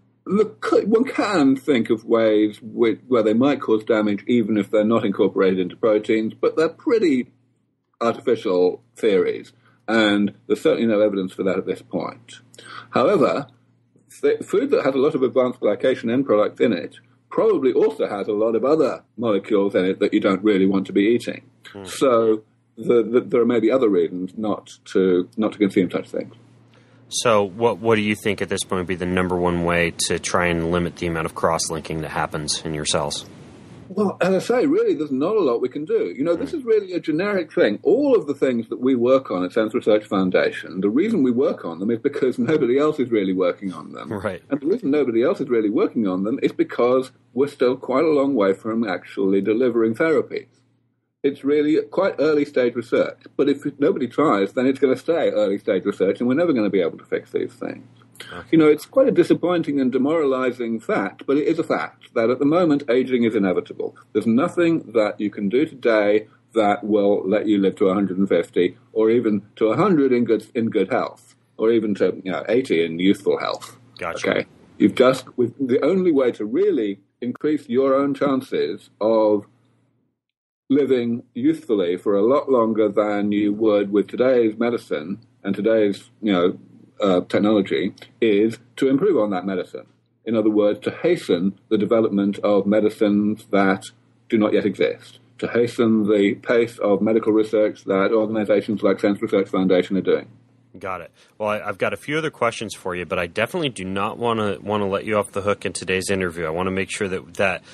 [SPEAKER 3] one can think of ways where they might cause damage even if they're not incorporated into proteins, but they're pretty artificial theories, and there's certainly no evidence for that at this point. However, food that has a lot of advanced glycation end products in it probably also has a lot of other molecules in it that you don't really want to be eating. Hmm. So the, the, there may be other reasons not to not to consume such things.
[SPEAKER 2] So what what do you think at this point would be the number one way to try and limit the amount of cross-linking that happens in your cells?
[SPEAKER 3] Well, as I say, really, there's not a lot we can do. You know, this is really a generic thing. All of the things that we work on at Sense Research Foundation, the reason we work on them is because nobody else is really working on them.
[SPEAKER 2] Right.
[SPEAKER 3] And the reason nobody else is really working on them is because we're still quite a long way from actually delivering therapies. It's really quite early-stage research. But if nobody tries, then it's going to stay early-stage research, and we're never going to be able to fix these things. Okay. You know, it's quite a disappointing and demoralizing fact, but it is a fact that at the moment aging is inevitable. There's nothing that you can do today that will let you live to one hundred fifty or even to one hundred in good in good health, or even to you know eighty in youthful health.
[SPEAKER 2] Gotcha.
[SPEAKER 3] Okay, you've just with the only way to really increase your own chances of living youthfully for a lot longer than you would with today's medicine and today's, you know, uh, technology is to improve on that medicine. In other words, to hasten the development of medicines that do not yet exist, to hasten the pace of medical research that organizations like Sense Research Foundation are doing.
[SPEAKER 2] Got it. Well, I, I've got a few other questions for you, but I definitely do not want to want to let you off the hook in today's interview. I want to make sure that that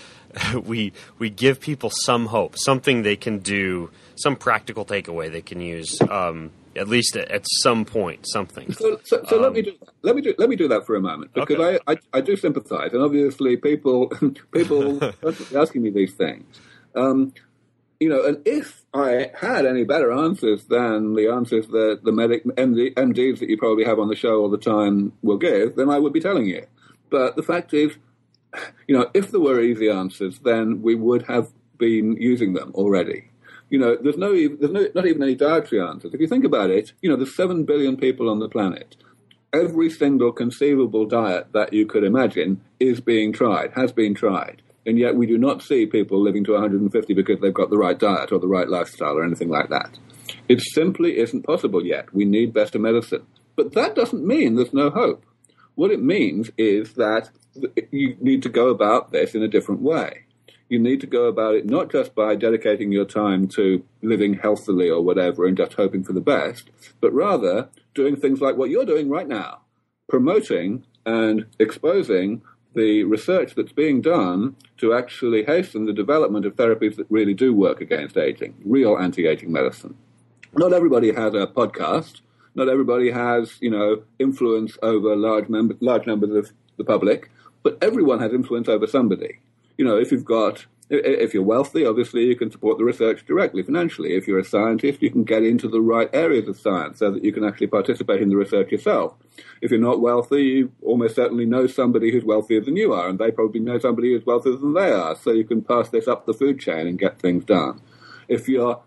[SPEAKER 2] we we give people some hope, something they can do, some practical takeaway they can use, um, at least at, at some point, something.
[SPEAKER 3] So, so, so
[SPEAKER 2] um,
[SPEAKER 3] let me do let me do let me do that for a moment, because okay. I, I I do sympathise, and obviously people people are asking me these things. Um, You know, and if I had any better answers than the answers that the medic M D, M Ds that you probably have on the show all the time will give, then I would be telling you. But the fact is, you know, if there were easy answers, then we would have been using them already. You know, there's no, there's no, not even any dietary answers. If you think about it, you know, there's seven billion people on the planet. Every single conceivable diet that you could imagine is being tried, has been tried. And yet we do not see people living to one hundred fifty because they've got the right diet or the right lifestyle or anything like that. It simply isn't possible yet. We need better medicine. But that doesn't mean there's no hope. What it means is that you need to go about this in a different way. You need to go about it not just by dedicating your time to living healthily or whatever and just hoping for the best, but rather doing things like what you're doing right now, promoting and exposing the research that's being done to actually hasten the development of therapies that really do work against aging, real anti-aging medicine. Not everybody has a podcast. Not everybody has, you know, influence over large, mem- large numbers of the public, but everyone has influence over somebody. You know, if you've got, if you're wealthy, obviously you can support the research directly financially. If you're a scientist, you can get into the right areas of science so that you can actually participate in the research yourself. If you're not wealthy, you almost certainly know somebody who's wealthier than you are, and they probably know somebody who's wealthier than they are, so you can pass this up the food chain and get things done. If your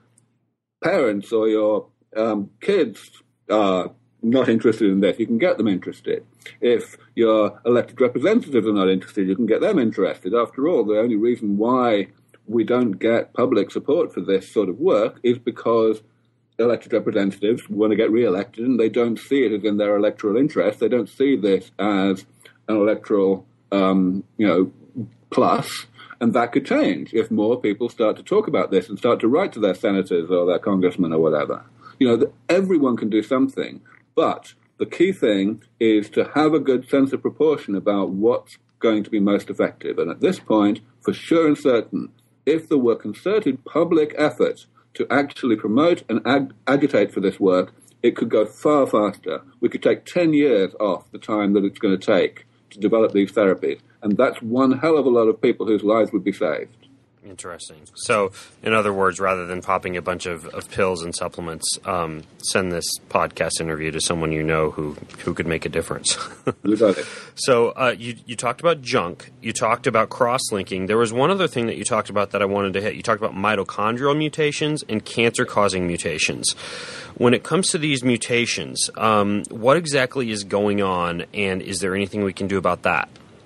[SPEAKER 3] parents or your um, kids are not interested in this, you can get them interested. If your elected representatives are not interested, you can get them interested. After all, the only reason why we don't get public support for this sort of work is because elected representatives want to get re-elected and they don't see it as in their electoral interest. They don't see this as an electoral, um, you know, plus. And that could change if more people start to talk about this and start to write to their senators or their congressmen or whatever. You know, everyone can do something. But the key thing is to have a good sense of proportion about what's going to be most effective. And at this point, for sure and certain, if there were concerted public effort to actually promote and ag- agitate for this work, it could go far faster. We could take ten years off the time that it's going to take to develop these therapies. And that's one hell of a lot of people whose lives would be saved.
[SPEAKER 2] Interesting. So, in other words, rather than popping a bunch of, of pills and supplements, um, send this podcast interview to someone you know who, who could make a difference.
[SPEAKER 3] You got it.
[SPEAKER 2] So, uh, you, you talked about junk. You talked about cross-linking. There was one other thing that you talked about that I wanted to hit. You talked about mitochondrial mutations and cancer-causing mutations. When it comes to these mutations, um, what exactly is going on, and is there anything we can do about that?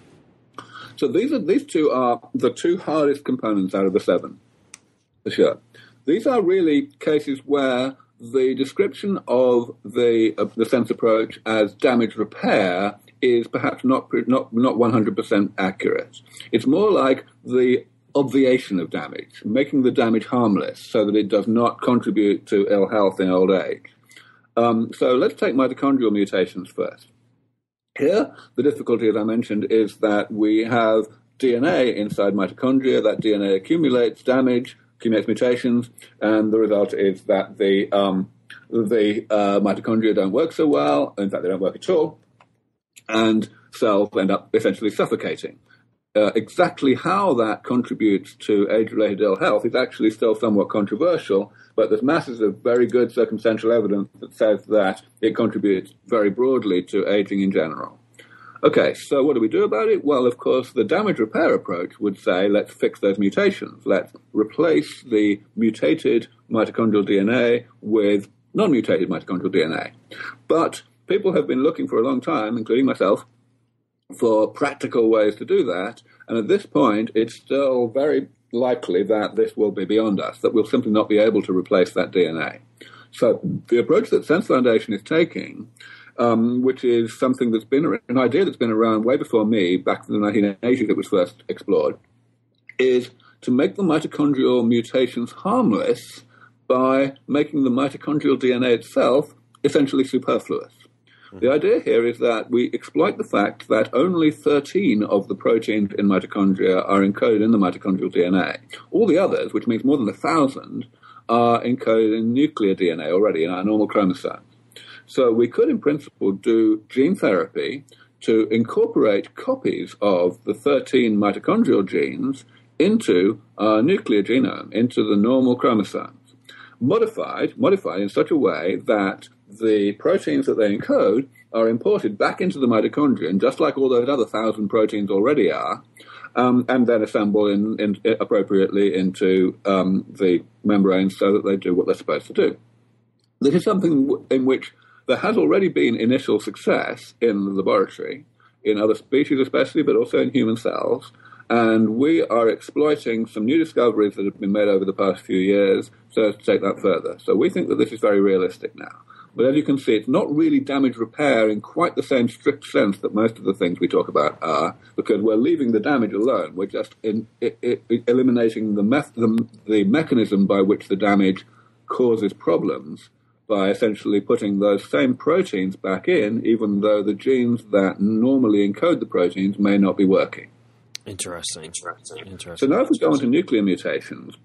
[SPEAKER 3] So these are these two are the two hardest components out of the seven, for sure. These are really cases where the description of the of the sense approach as damage repair is perhaps not not not one hundred percent accurate. It's more like the obviation of damage, making the damage harmless so that it does not contribute to ill health in old age. Um, so let's take mitochondrial mutations first. Here, the difficulty, as I mentioned, is that we have D N A inside mitochondria. That D N A accumulates damage, accumulates mutations, and the result is that the um, the uh, mitochondria don't work so well. In fact, they don't work at all, and cells end up essentially suffocating. Uh, exactly how that contributes to age-related ill health is actually still somewhat controversial, but there's masses of very good circumstantial evidence that says that it contributes very broadly to aging in general. Okay, so what do we do about it? Well, of course, the damage repair approach would say, let's fix those mutations. Let's replace the mutated mitochondrial D N A with non-mutated mitochondrial D N A. But people have been looking for a long time, including myself, for practical ways to do that. And at this point, it's still very likely that this will be beyond us, that we'll simply not be able to replace that D N A. So the approach that Sense Foundation is taking, um, which is something that's been an idea that's been around way before me, back in the nineteen eighties it was first explored, is to make the mitochondrial mutations harmless by making the mitochondrial D N A itself essentially superfluous. The idea here is that we exploit the fact that only thirteen of the proteins in mitochondria are encoded in the mitochondrial D N A. All the others, which means more than a thousand, are encoded in nuclear D N A already in our normal chromosomes. So we could, in principle, do gene therapy to incorporate copies of the thirteen mitochondrial genes into our nuclear genome, into the normal chromosomes, modified, modified in such a way that the proteins that they encode are imported back into the mitochondrion, just like all those other thousand proteins already are, um, and then assemble in, in, appropriately into um, the membrane so that they do what they're supposed to do. This is something in which there has already been initial success in the laboratory, in other species especially, but also in human cells, and we are exploiting some new discoveries that have been made over the past few years so as to take that further. So we think that this is very realistic now. But as you can see, it's not really damage repair in quite the same strict sense that most of the things we talk about are, because we're leaving the damage alone. We're just in, it, it, eliminating the, meth- the, the mechanism by which the damage causes problems by essentially putting those same proteins back in, even though the genes that normally encode the proteins may not be working.
[SPEAKER 2] Interesting. Interesting. Interesting.
[SPEAKER 3] So now if we go on to nuclear mutations,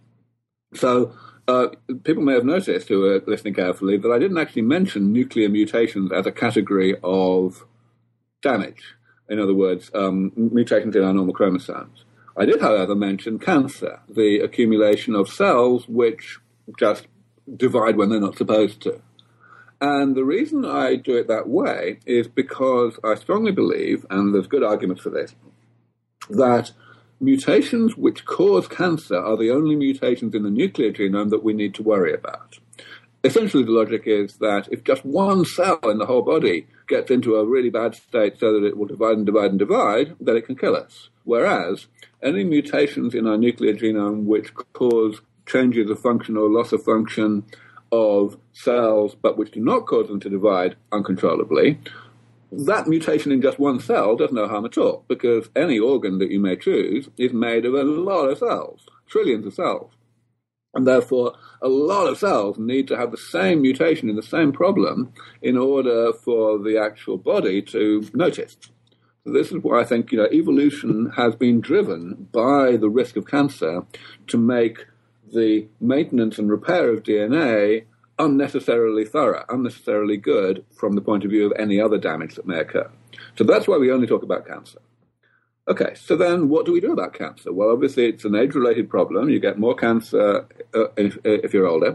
[SPEAKER 3] so uh, people may have noticed who are listening carefully that I didn't actually mention nuclear mutations as a category of damage. In other words, um, mutations in our normal chromosomes. I did, however, mention cancer, the accumulation of cells which just divide when they're not supposed to. And the reason I do it that way is because I strongly believe, and there's good arguments for this, that mutations which cause cancer are the only mutations in the nuclear genome that we need to worry about. Essentially, the logic is that if just one cell in the whole body gets into a really bad state so that it will divide and divide and divide, then it can kill us. Whereas any mutations in our nuclear genome which cause changes of function or loss of function of cells, but which do not cause them to divide uncontrollably, that mutation in just one cell does no harm at all, because any organ that you may choose is made of a lot of cells, trillions of cells. And therefore, a lot of cells need to have the same mutation in the same problem in order for the actual body to notice. So this is why I think, you know, evolution has been driven by the risk of cancer to make the maintenance and repair of D N A unnecessarily thorough, unnecessarily good from the point of view of any other damage that may occur. So that's why we only talk about cancer. Okay, so then what do we do about cancer? Well, obviously it's an age-related problem. You get more cancer uh, if, if you're older.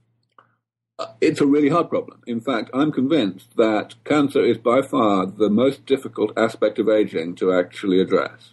[SPEAKER 3] Uh, it's a really hard problem. In fact, I'm convinced that cancer is by far the most difficult aspect of aging to actually address.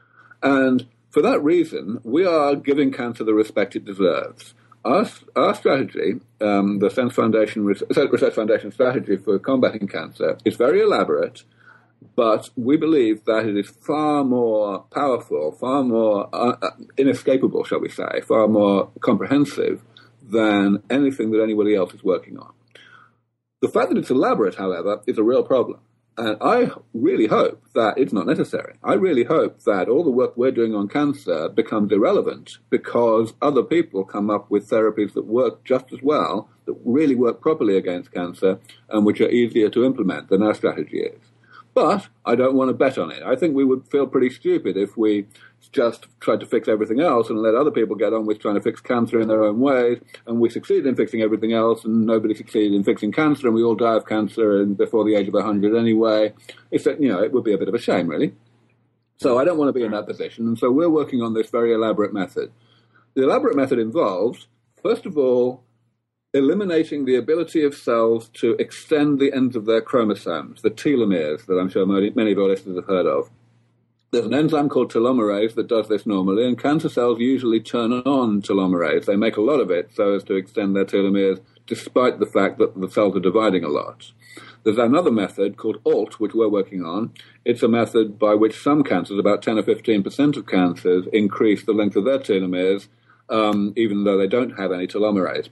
[SPEAKER 3] And for that reason, we are giving cancer the respect it deserves. Our, our strategy, um, the Sense Foundation Research Foundation strategy for combating cancer, is very elaborate, but we believe that it is far more powerful, far more uh, inescapable, shall we say, far more comprehensive than anything that anybody else is working on. The fact that it's elaborate, however, is a real problem. And I really hope that it's not necessary. I really hope that all the work we're doing on cancer becomes irrelevant because other people come up with therapies that work just as well, that really work properly against cancer, and which are easier to implement than our strategy is. But I don't want to bet on it. I think we would feel pretty stupid if we just tried to fix everything else and let other people get on with trying to fix cancer in their own ways, and we succeed in fixing everything else, and nobody succeeded in fixing cancer, and we all die of cancer and before the age of one hundred anyway. It's, you know, it would be a bit of a shame, really. So I don't want to be in that position, and so we're working on this very elaborate method. The elaborate method involves, first of all, eliminating the ability of cells to extend the ends of their chromosomes, the telomeres that I'm sure many of your listeners have heard of. There's an enzyme called telomerase that does this normally, and cancer cells usually turn on telomerase. They make a lot of it so as to extend their telomeres, despite the fact that the cells are dividing a lot. There's another method called A L T, which we're working on. It's a method by which some cancers, about ten or fifteen percent of cancers, increase the length of their telomeres, um, even though they don't have any telomerase.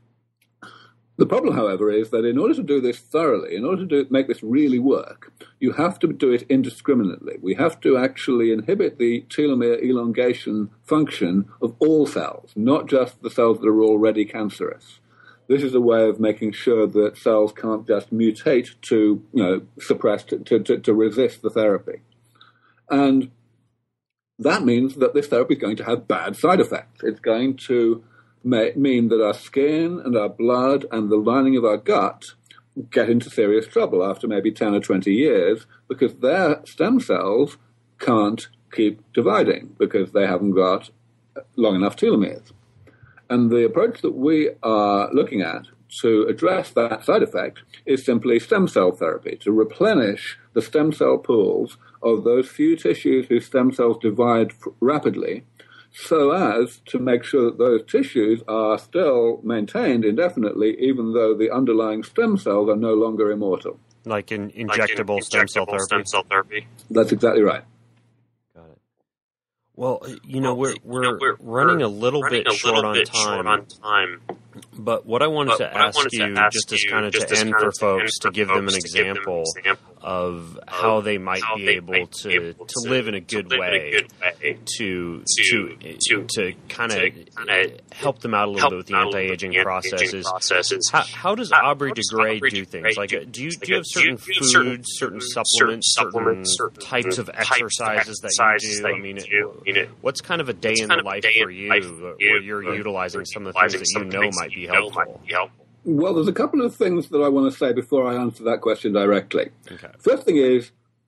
[SPEAKER 3] The problem, however, is that in order to do this thoroughly, in order to do, make this really work, you have to do it indiscriminately. We have to actually inhibit the telomere elongation function of all cells, not just the cells that are already cancerous. This is a way of making sure that cells can't just mutate to, you know, suppress, to, to, to resist the therapy. And that means that this therapy is going to have bad side effects. It's going to may mean that our skin and our blood and the lining of our gut get into serious trouble after maybe ten or twenty years because their stem cells can't keep dividing because they haven't got long enough telomeres. And the approach that we are looking at to address that side effect is simply stem cell therapy, to replenish the stem cell pools of those few tissues whose stem cells divide rapidly, so as to make sure that those tissues are still maintained indefinitely, even though the underlying stem cells are no longer immortal.
[SPEAKER 2] Like in injectable, like in stem, cell therapy. stem cell therapy.
[SPEAKER 3] That's exactly right.
[SPEAKER 2] Got it. Well, you know, we're we're, you know, we're running a little bit, a short, little on bit short on time. But what I wanted, to, ask wanted you, to ask just as kind of to end for folks, to give them an example of how they might how be, they able might to, be able to live in a good way, way to to to, to kind of help them out a little bit with the anti-aging processes. processes. How, how does how, Aubrey de Grey do, do things? Like, do you do you have certain foods, certain supplements, certain types of exercises that you do? I mean, it, what's kind of a day in the life for you where you're utilizing some of the things that you know might be helpful?
[SPEAKER 3] Well, there's a couple of things that I want to say before I answer that question directly.
[SPEAKER 2] Okay.
[SPEAKER 3] First thing is,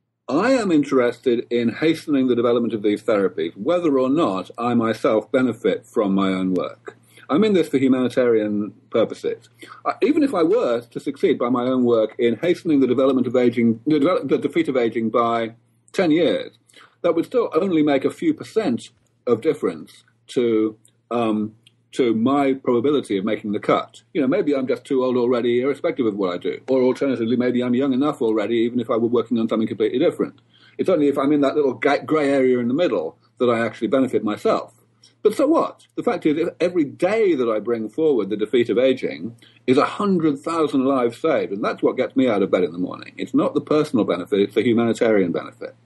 [SPEAKER 3] I am interested in hastening the development of these therapies, whether or not I myself benefit from my own work. I'm in this for humanitarian purposes. Uh, even if I were to succeed by my own work in hastening the development of aging, the, develop, the defeat of aging by ten years, that would still only make a few percent of difference to um, to my probability of making the cut. You know, maybe I'm just too old already, irrespective of what I do. Or alternatively, maybe I'm young enough already, even if I were working on something completely different. It's only if I'm in that little grey area in the middle that I actually benefit myself. But so what? The fact is, if every day that I bring forward the defeat of aging is a hundred thousand lives saved, and that's what gets me out of bed in the morning. It's not the personal benefit, it's the humanitarian benefit.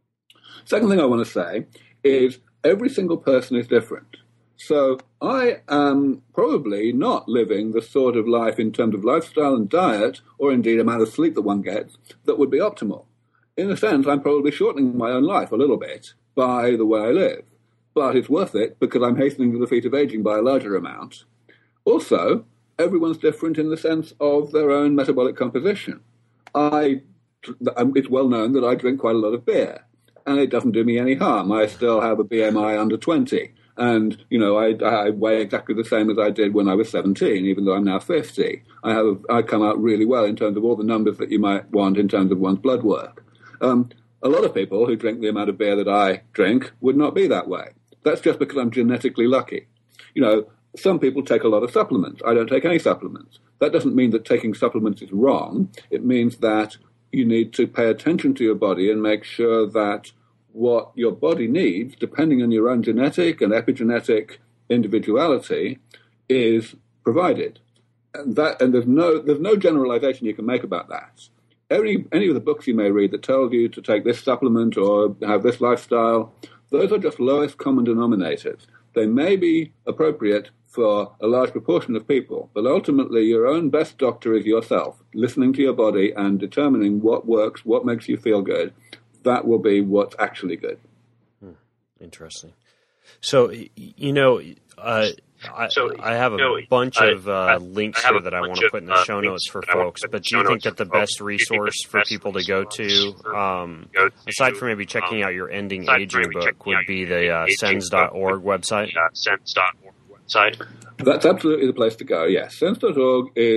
[SPEAKER 3] Second thing I want to say is every single person is different. So I am probably not living the sort of life in terms of lifestyle and diet, or indeed amount of sleep that one gets, that would be optimal. In a sense, I'm probably shortening my own life a little bit by the way I live. But it's worth it because I'm hastening the defeat of aging by a larger amount. Also, everyone's different in the sense of their own metabolic composition. I, it's well known that I drink quite a lot of beer, and it doesn't do me any harm. I still have a B M I under twenty. And, you know, I, I weigh exactly the same as I did when I was seventeen, even though I'm now fifty. I have I come out really well in terms of all the numbers that you might want in terms of one's blood work. Um, a lot of people who drink the amount of beer that I drink would not be that way. That's just because I'm genetically lucky. You know, some people take a lot of supplements. I don't take any supplements. That doesn't mean that taking supplements is wrong. It means that you need to pay attention to your body and make sure that what your body needs, depending on your own genetic and epigenetic individuality, is provided. And that, and there's no there's no generalization you can make about that. Any any of the books you may read that tells you to take this supplement or have this lifestyle, those are just lowest common denominators. They may be appropriate for a large proportion of people, but ultimately your own best doctor is yourself, listening to your body and determining what works, what makes you feel good. That will be what's actually good.
[SPEAKER 2] Hmm. Interesting. So, you know, uh, I,
[SPEAKER 4] so,
[SPEAKER 2] I have a
[SPEAKER 4] you know,
[SPEAKER 2] bunch
[SPEAKER 4] I,
[SPEAKER 2] of uh, links here that I want to put in the show notes for folks, but do you think that the best resource for people to go to, um, aside from maybe checking out your Ending Aging book, would be the uh, S E N S dot org website?
[SPEAKER 4] S E N S dot org website.
[SPEAKER 3] That's absolutely the place to go, yes. S E N S dot org is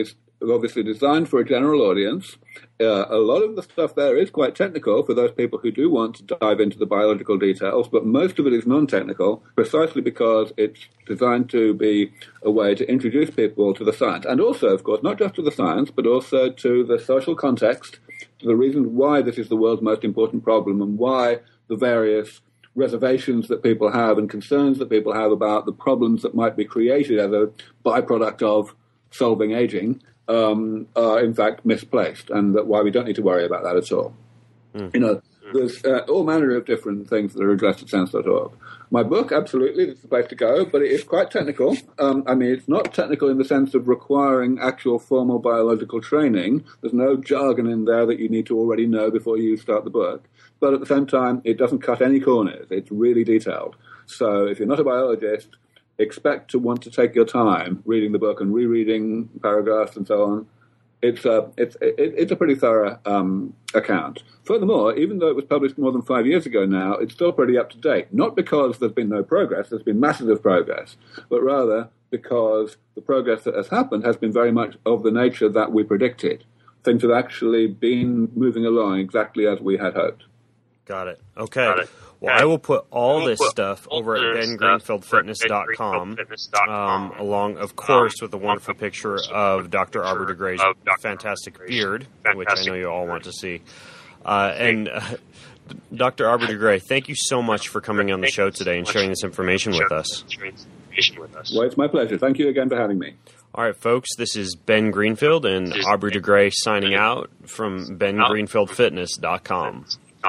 [SPEAKER 3] obviously designed for a general audience. Uh, a lot of the stuff there is quite technical for those people who do want to dive into the biological details, but most of it is non-technical precisely because it's designed to be a way to introduce people to the science. And also, of course, not just to the science, but also to the social context, to the reasons why this is the world's most important problem and why the various reservations that people have and concerns that people have about the problems that might be created as a byproduct of solving aging um, are in fact misplaced, and that why we don't need to worry about that at all. Mm. You know, there's uh, all manner of different things that are addressed at sense dot org. My book, absolutely, it's the place to go, but it is quite technical. Um, I mean, it's not technical in the sense of requiring actual formal biological training. There's no jargon in there that you need to already know before you start the book. But at the same time, it doesn't cut any corners. It's really detailed. So if you're not a biologist, expect to want to take your time reading the book and rereading paragraphs and so on. It's a, it's, it, it's a pretty thorough um, account. Furthermore, even though it was published more than five years ago now, it's still pretty up to date. Not because there's been no progress, there's been massive progress, but rather because the progress that has happened has been very much of the nature that we predicted. Things have actually been moving along exactly as we had hoped.
[SPEAKER 2] Got it. Okay. Got it. Well, I will put all this stuff over at ben greenfield fitness dot com, um, along, of course, with a wonderful picture of Doctor Arbor de Grey's fantastic beard, which I know you all want to see. Uh, and uh, Doctor Arbor de Grey, thank you so much for coming on the show today and sharing this information with us.
[SPEAKER 3] Well, it's my pleasure. Thank you again for having me.
[SPEAKER 2] All right, folks, this is Ben Greenfield and Arbor de Grey signing out from ben greenfield fitness dot com.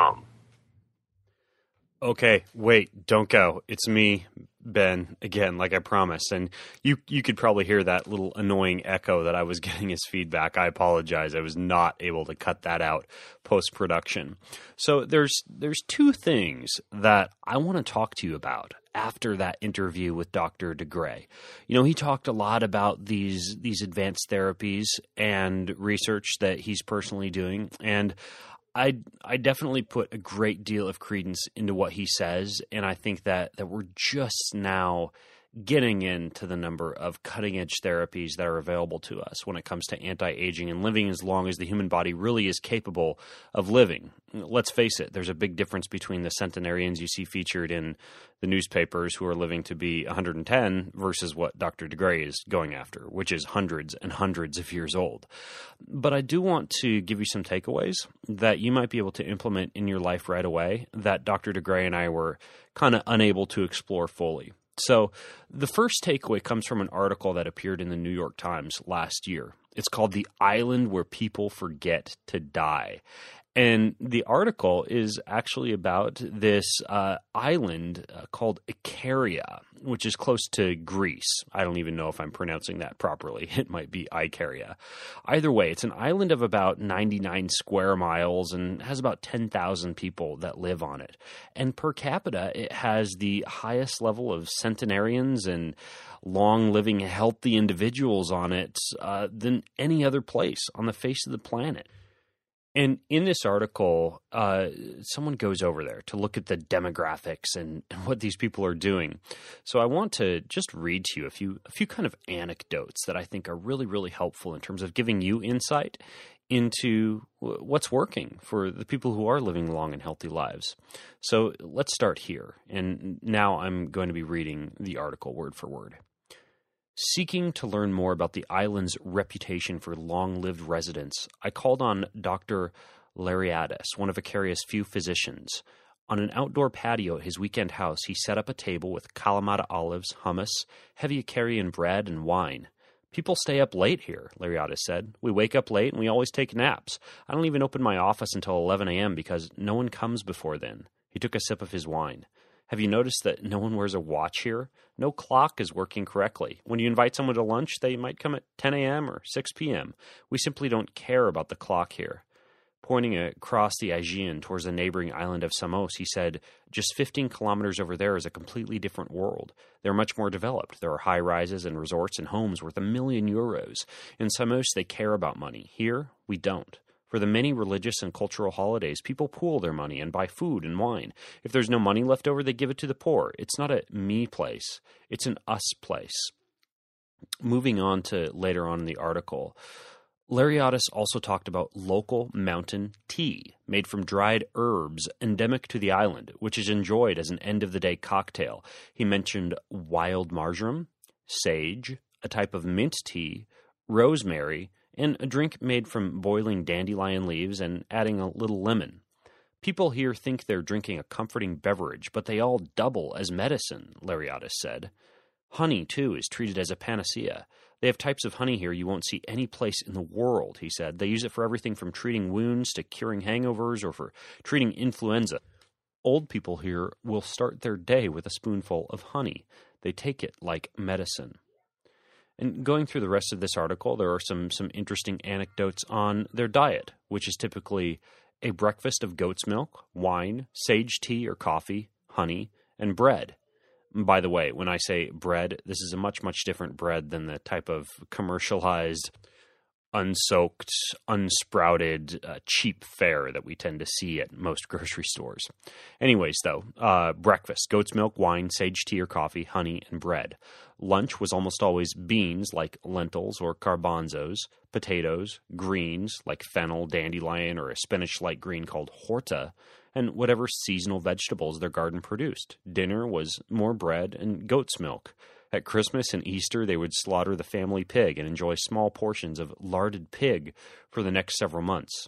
[SPEAKER 2] Okay, wait, don't go. It's me, Ben, again, like I promised. And you you could probably hear that little annoying echo that I was getting as feedback. I apologize. I was not able to cut that out post-production. So there's there's two things that I want to talk to you about after that interview with Doctor de Grey. You know, he talked a lot about these these advanced therapies and research that he's personally doing, and I I definitely put a great deal of credence into what he says, and I think that, that we're just now getting into the number of cutting-edge therapies that are available to us when it comes to anti-aging and living as long as the human body really is capable of living. Let's face it, there's a big difference between the centenarians you see featured in the newspapers who are living to be one hundred ten versus what Doctor de Grey is going after, which is hundreds and hundreds of years old. But I do want to give you some takeaways that you might be able to implement in your life right away that Doctor de Grey and I were kind of unable to explore fully. So the first takeaway comes from an article that appeared in the New York Times last year. It's called The Island Where People Forget to Die. And the article is actually about this uh, island uh, called Icaria, which is close to Greece. I don't even know if I'm pronouncing that properly. It might be Icaria. Either way, it's an island of about ninety-nine square miles and has about ten thousand people that live on it. And per capita, it has the highest level of centenarians and long-living, healthy individuals on it uh, than any other place on the face of the planet. And in this article, uh, someone goes over there to look at the demographics and, and what these people are doing. So I want to just read to you a few a few kind of anecdotes that I think are really, really helpful in terms of giving you insight into what's working for the people who are living long and healthy lives. So let's start here. And now I'm going to be reading the article word for word. Seeking to learn more about the island's reputation for long-lived residents, I called on Doctor Lariadis, one of Icaria's few physicians. On an outdoor patio at his weekend house, he set up a table with Kalamata olives, hummus, heavy Icarian bread, and wine. People stay up late here, Lariadis said. We wake up late and we always take naps. I don't even open my office until eleven a.m. because no one comes before then. He took a sip of his wine. Have you noticed that no one wears a watch here? No clock is working correctly. When you invite someone to lunch, they might come at ten a.m. or six p.m. We simply don't care about the clock here. Pointing across the Aegean towards the neighboring island of Samos, he said, just fifteen kilometers over there is a completely different world. They're much more developed. There are high-rises and resorts and homes worth a million euros. In Samos, they care about money. Here, we don't. For the many religious and cultural holidays, people pool their money and buy food and wine. If there's no money left over, they give it to the poor. It's not a me place. It's an us place. Moving on to later on in the article, Lariadis also talked about local mountain tea made from dried herbs endemic to the island, which is enjoyed as an end-of-the-day cocktail. He mentioned wild marjoram, sage, a type of mint tea, rosemary, and a drink made from boiling dandelion leaves and adding a little lemon. People here think they're drinking a comforting beverage, but they all double as medicine, Lariadis said. Honey, too, is treated as a panacea. They have types of honey here you won't see any place in the world, he said. They use it for everything from treating wounds to curing hangovers or for treating influenza. Old people here will start their day with a spoonful of honey. They take it like medicine. And going through the rest of this article, there are some, some interesting anecdotes on their diet, which is typically a breakfast of goat's milk, wine, sage tea or coffee, honey, and bread. By the way, when I say bread, this is a much, much different bread than the type of commercialized, unsoaked, unsprouted, uh, cheap fare that we tend to see at most grocery stores. Anyways, though, uh, breakfast, goat's milk, wine, sage tea or coffee, honey, and bread. Lunch was almost always beans like lentils or garbanzos, potatoes, greens like fennel, dandelion, or a spinach-like green called horta, and whatever seasonal vegetables their garden produced. Dinner was more bread and goat's milk. At Christmas and Easter, they would slaughter the family pig and enjoy small portions of larded pig for the next several months.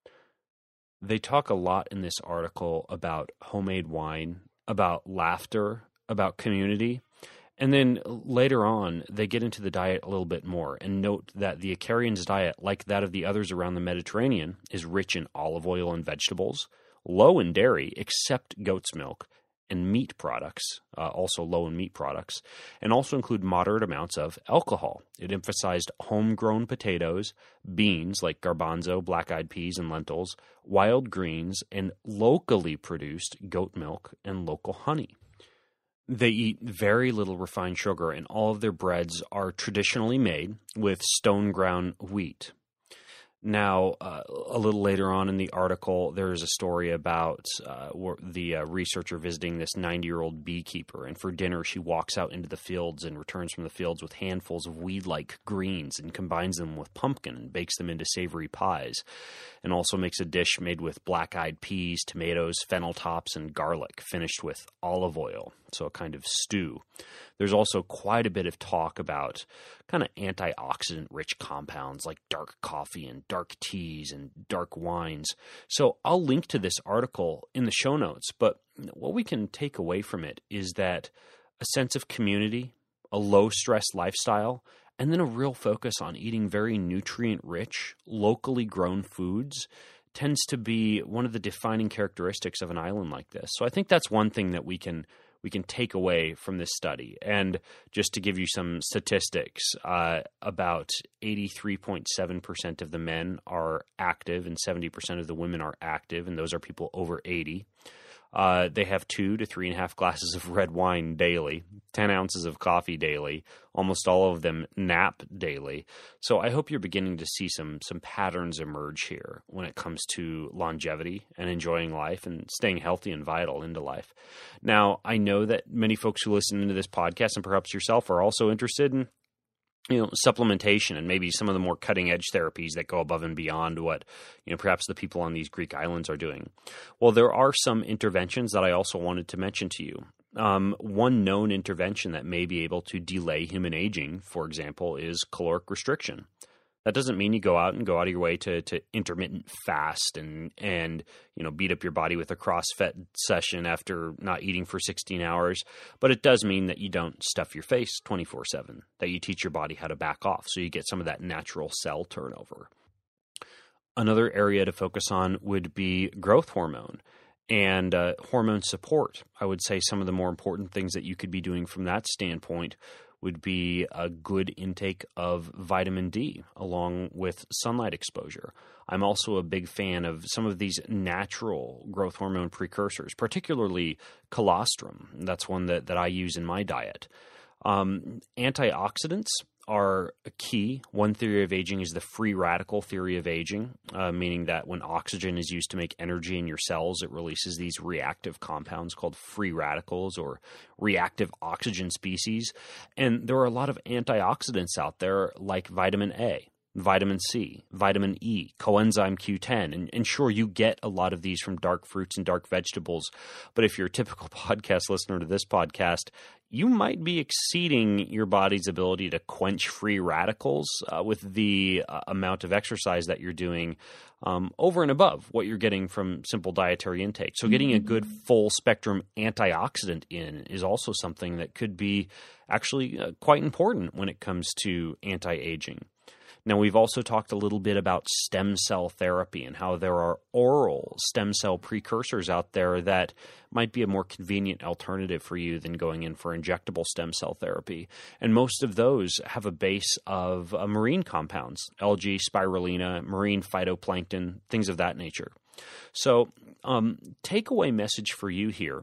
[SPEAKER 2] They talk a lot in this article about homemade wine, about laughter, about community, and then later on, they get into the diet a little bit more and note that the Icarians' diet, like that of the others around the Mediterranean, is rich in olive oil and vegetables, low in dairy except goat's milk, and meat products, uh, also low in meat products, and also include moderate amounts of alcohol. It emphasized homegrown potatoes, beans like garbanzo, black-eyed peas, and lentils, wild greens, and locally produced goat milk and local honey. They eat very little refined sugar, and all of their breads are traditionally made with stone-ground wheat. Now, uh, a little later on in the article, there is a story about uh, the uh, researcher visiting this ninety-year-old beekeeper, and for dinner she walks out into the fields and returns from the fields with handfuls of weed-like greens and combines them with pumpkin and bakes them into savory pies, and also makes a dish made with black-eyed peas, tomatoes, fennel tops, and garlic, finished with olive oil, so a kind of stew. There's also quite a bit of talk about kind of antioxidant-rich compounds like dark coffee and dark teas and dark wines. So I'll link to this article in the show notes, but what we can take away from it is that a sense of community, a low-stress lifestyle, and then a real focus on eating very nutrient-rich, locally grown foods tends to be one of the defining characteristics of an island like this. So I think that's one thing that we can we can take away from this study. And just to give you some statistics, uh, about eighty-three point seven percent of the men are active and seventy percent of the women are active, and those are people over eighty. Uh, they have two to three and a half glasses of red wine daily, ten ounces of coffee daily. Almost all of them nap daily. So I hope you're beginning to see some some patterns emerge here when it comes to longevity and enjoying life and staying healthy and vital into life. Now, I know that many folks who listen to this podcast, and perhaps yourself, are also interested in you know, supplementation and maybe some of the more cutting edge therapies that go above and beyond what, you know, perhaps the people on these Greek islands are doing. Well, there are some interventions that I also wanted to mention to you. Um, one known intervention that may be able to delay human aging, for example, is caloric restriction. That doesn't mean you go out and go out of your way to, to intermittent fast and, and, you know, beat up your body with a CrossFit session after not eating for sixteen hours. But it does mean that you don't stuff your face twenty-four seven, that you teach your body how to back off so you get some of that natural cell turnover. Another area to focus on would be growth hormone and uh, hormone support. I would say some of the more important things that you could be doing from that standpoint would be a good intake of vitamin D along with sunlight exposure. I'm also a big fan of some of these natural growth hormone precursors, particularly colostrum. That's one that, that I use in my diet. Um, antioxidants are key. One theory of aging is the free radical theory of aging, uh, meaning that when oxygen is used to make energy in your cells, it releases these reactive compounds called free radicals or reactive oxygen species. And there are a lot of antioxidants out there like vitamin A. vitamin C, vitamin E, coenzyme Q ten. And, and sure, you get a lot of these from dark fruits and dark vegetables. But if you're a typical podcast listener to this podcast, you might be exceeding your body's ability to quench free radicals uh, with the uh, amount of exercise that you're doing um, over and above what you're getting from simple dietary intake. So getting a good full spectrum antioxidant in is also something that could be actually uh, quite important when it comes to anti-aging. Now, we've also talked a little bit about stem cell therapy and how there are oral stem cell precursors out there that might be a more convenient alternative for you than going in for injectable stem cell therapy. And most of those have a base of uh, marine compounds, algae, spirulina, marine phytoplankton, things of that nature. So, um, takeaway message for you here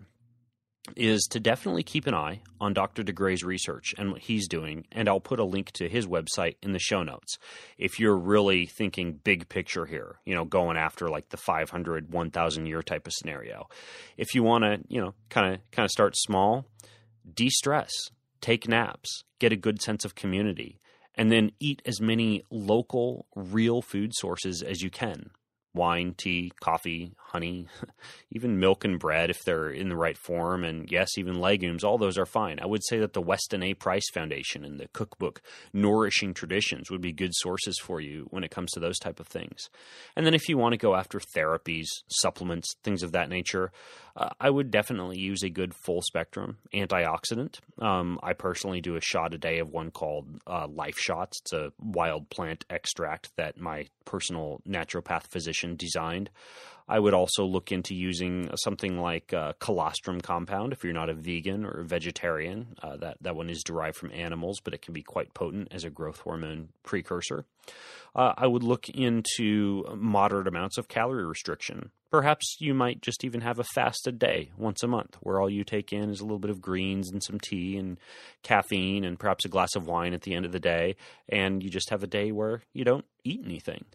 [SPEAKER 2] is to definitely keep an eye on Doctor DeGray's research and what he's doing, and I'll put a link to his website in the show notes. If you're really thinking big picture here, you know, going after like the five hundred, one thousand year type of scenario. If you want to, you know, kind of kind of start small, de-stress, take naps, get a good sense of community, and then eat as many local, real food sources as you can. Wine, tea, coffee, honey, even milk and bread if they're in the right form, and yes, even legumes, all those are fine. I would say that the Weston A. Price Foundation and the cookbook Nourishing Traditions would be good sources for you when it comes to those type of things. And then if you want to go after therapies, supplements, things of that nature, uh, I would definitely use a good full spectrum antioxidant. Um, I personally do a shot a day of one called uh, Life Shots. It's a wild plant extract that my personal naturopath physician designed. I would also look into using something like uh, colostrum compound if you're not a vegan or a vegetarian. Uh, that, that one is derived from animals, but it can be quite potent as a growth hormone precursor. Uh, I would look into moderate amounts of calorie restriction. Perhaps you might just even have a fasted day once a month where all you take in is a little bit of greens and some tea and caffeine and perhaps a glass of wine at the end of the day, and you just have a day where you don't eat anything.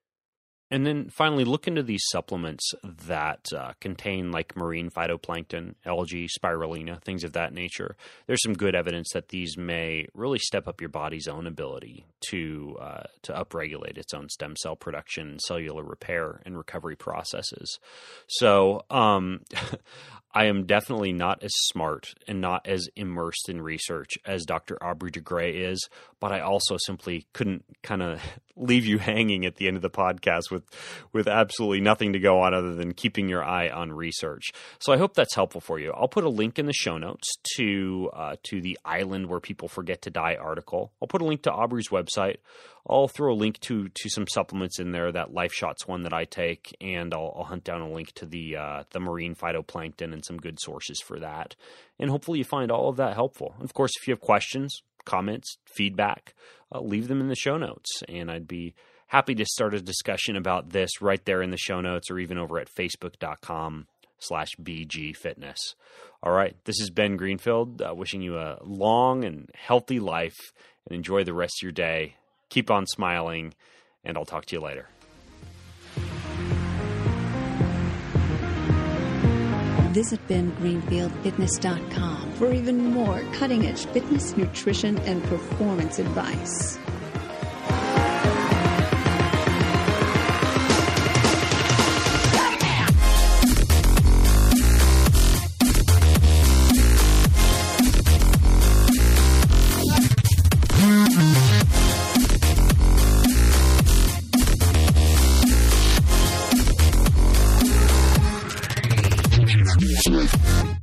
[SPEAKER 2] And then finally, look into these supplements that uh, contain like marine phytoplankton, algae, spirulina, things of that nature. There's some good evidence that these may really step up your body's own ability to uh, to upregulate its own stem cell production, cellular repair, and recovery processes. So um, I am definitely not as smart and not as immersed in research as Doctor Aubrey de Grey is, but I also simply couldn't kind of leave you hanging at the end of the podcast with with absolutely nothing to go on other than keeping your eye on research. So I hope that's helpful for you. I'll put a link in the show notes to uh, to the Island Where People Forget to Die article. I'll put a link to Aubrey's website. I'll throw a link to to some supplements in there, that Life Shots one that I take, and I'll, I'll hunt down a link to the uh, the marine phytoplankton and some good sources for that. And hopefully you find all of that helpful. And of course, if you have questions, comments, feedback, uh, leave them in the show notes, and I'd be happy to start a discussion about this right there in the show notes, or even over at facebook.com slash BG Fitness. All right, this is Ben Greenfield, uh, wishing you a long and healthy life, and enjoy the rest of your day. Keep on smiling, and I'll talk to you later.
[SPEAKER 1] Visit Ben Greenfield Fitness dot com for even more cutting-edge fitness, nutrition, and performance advice. Yes.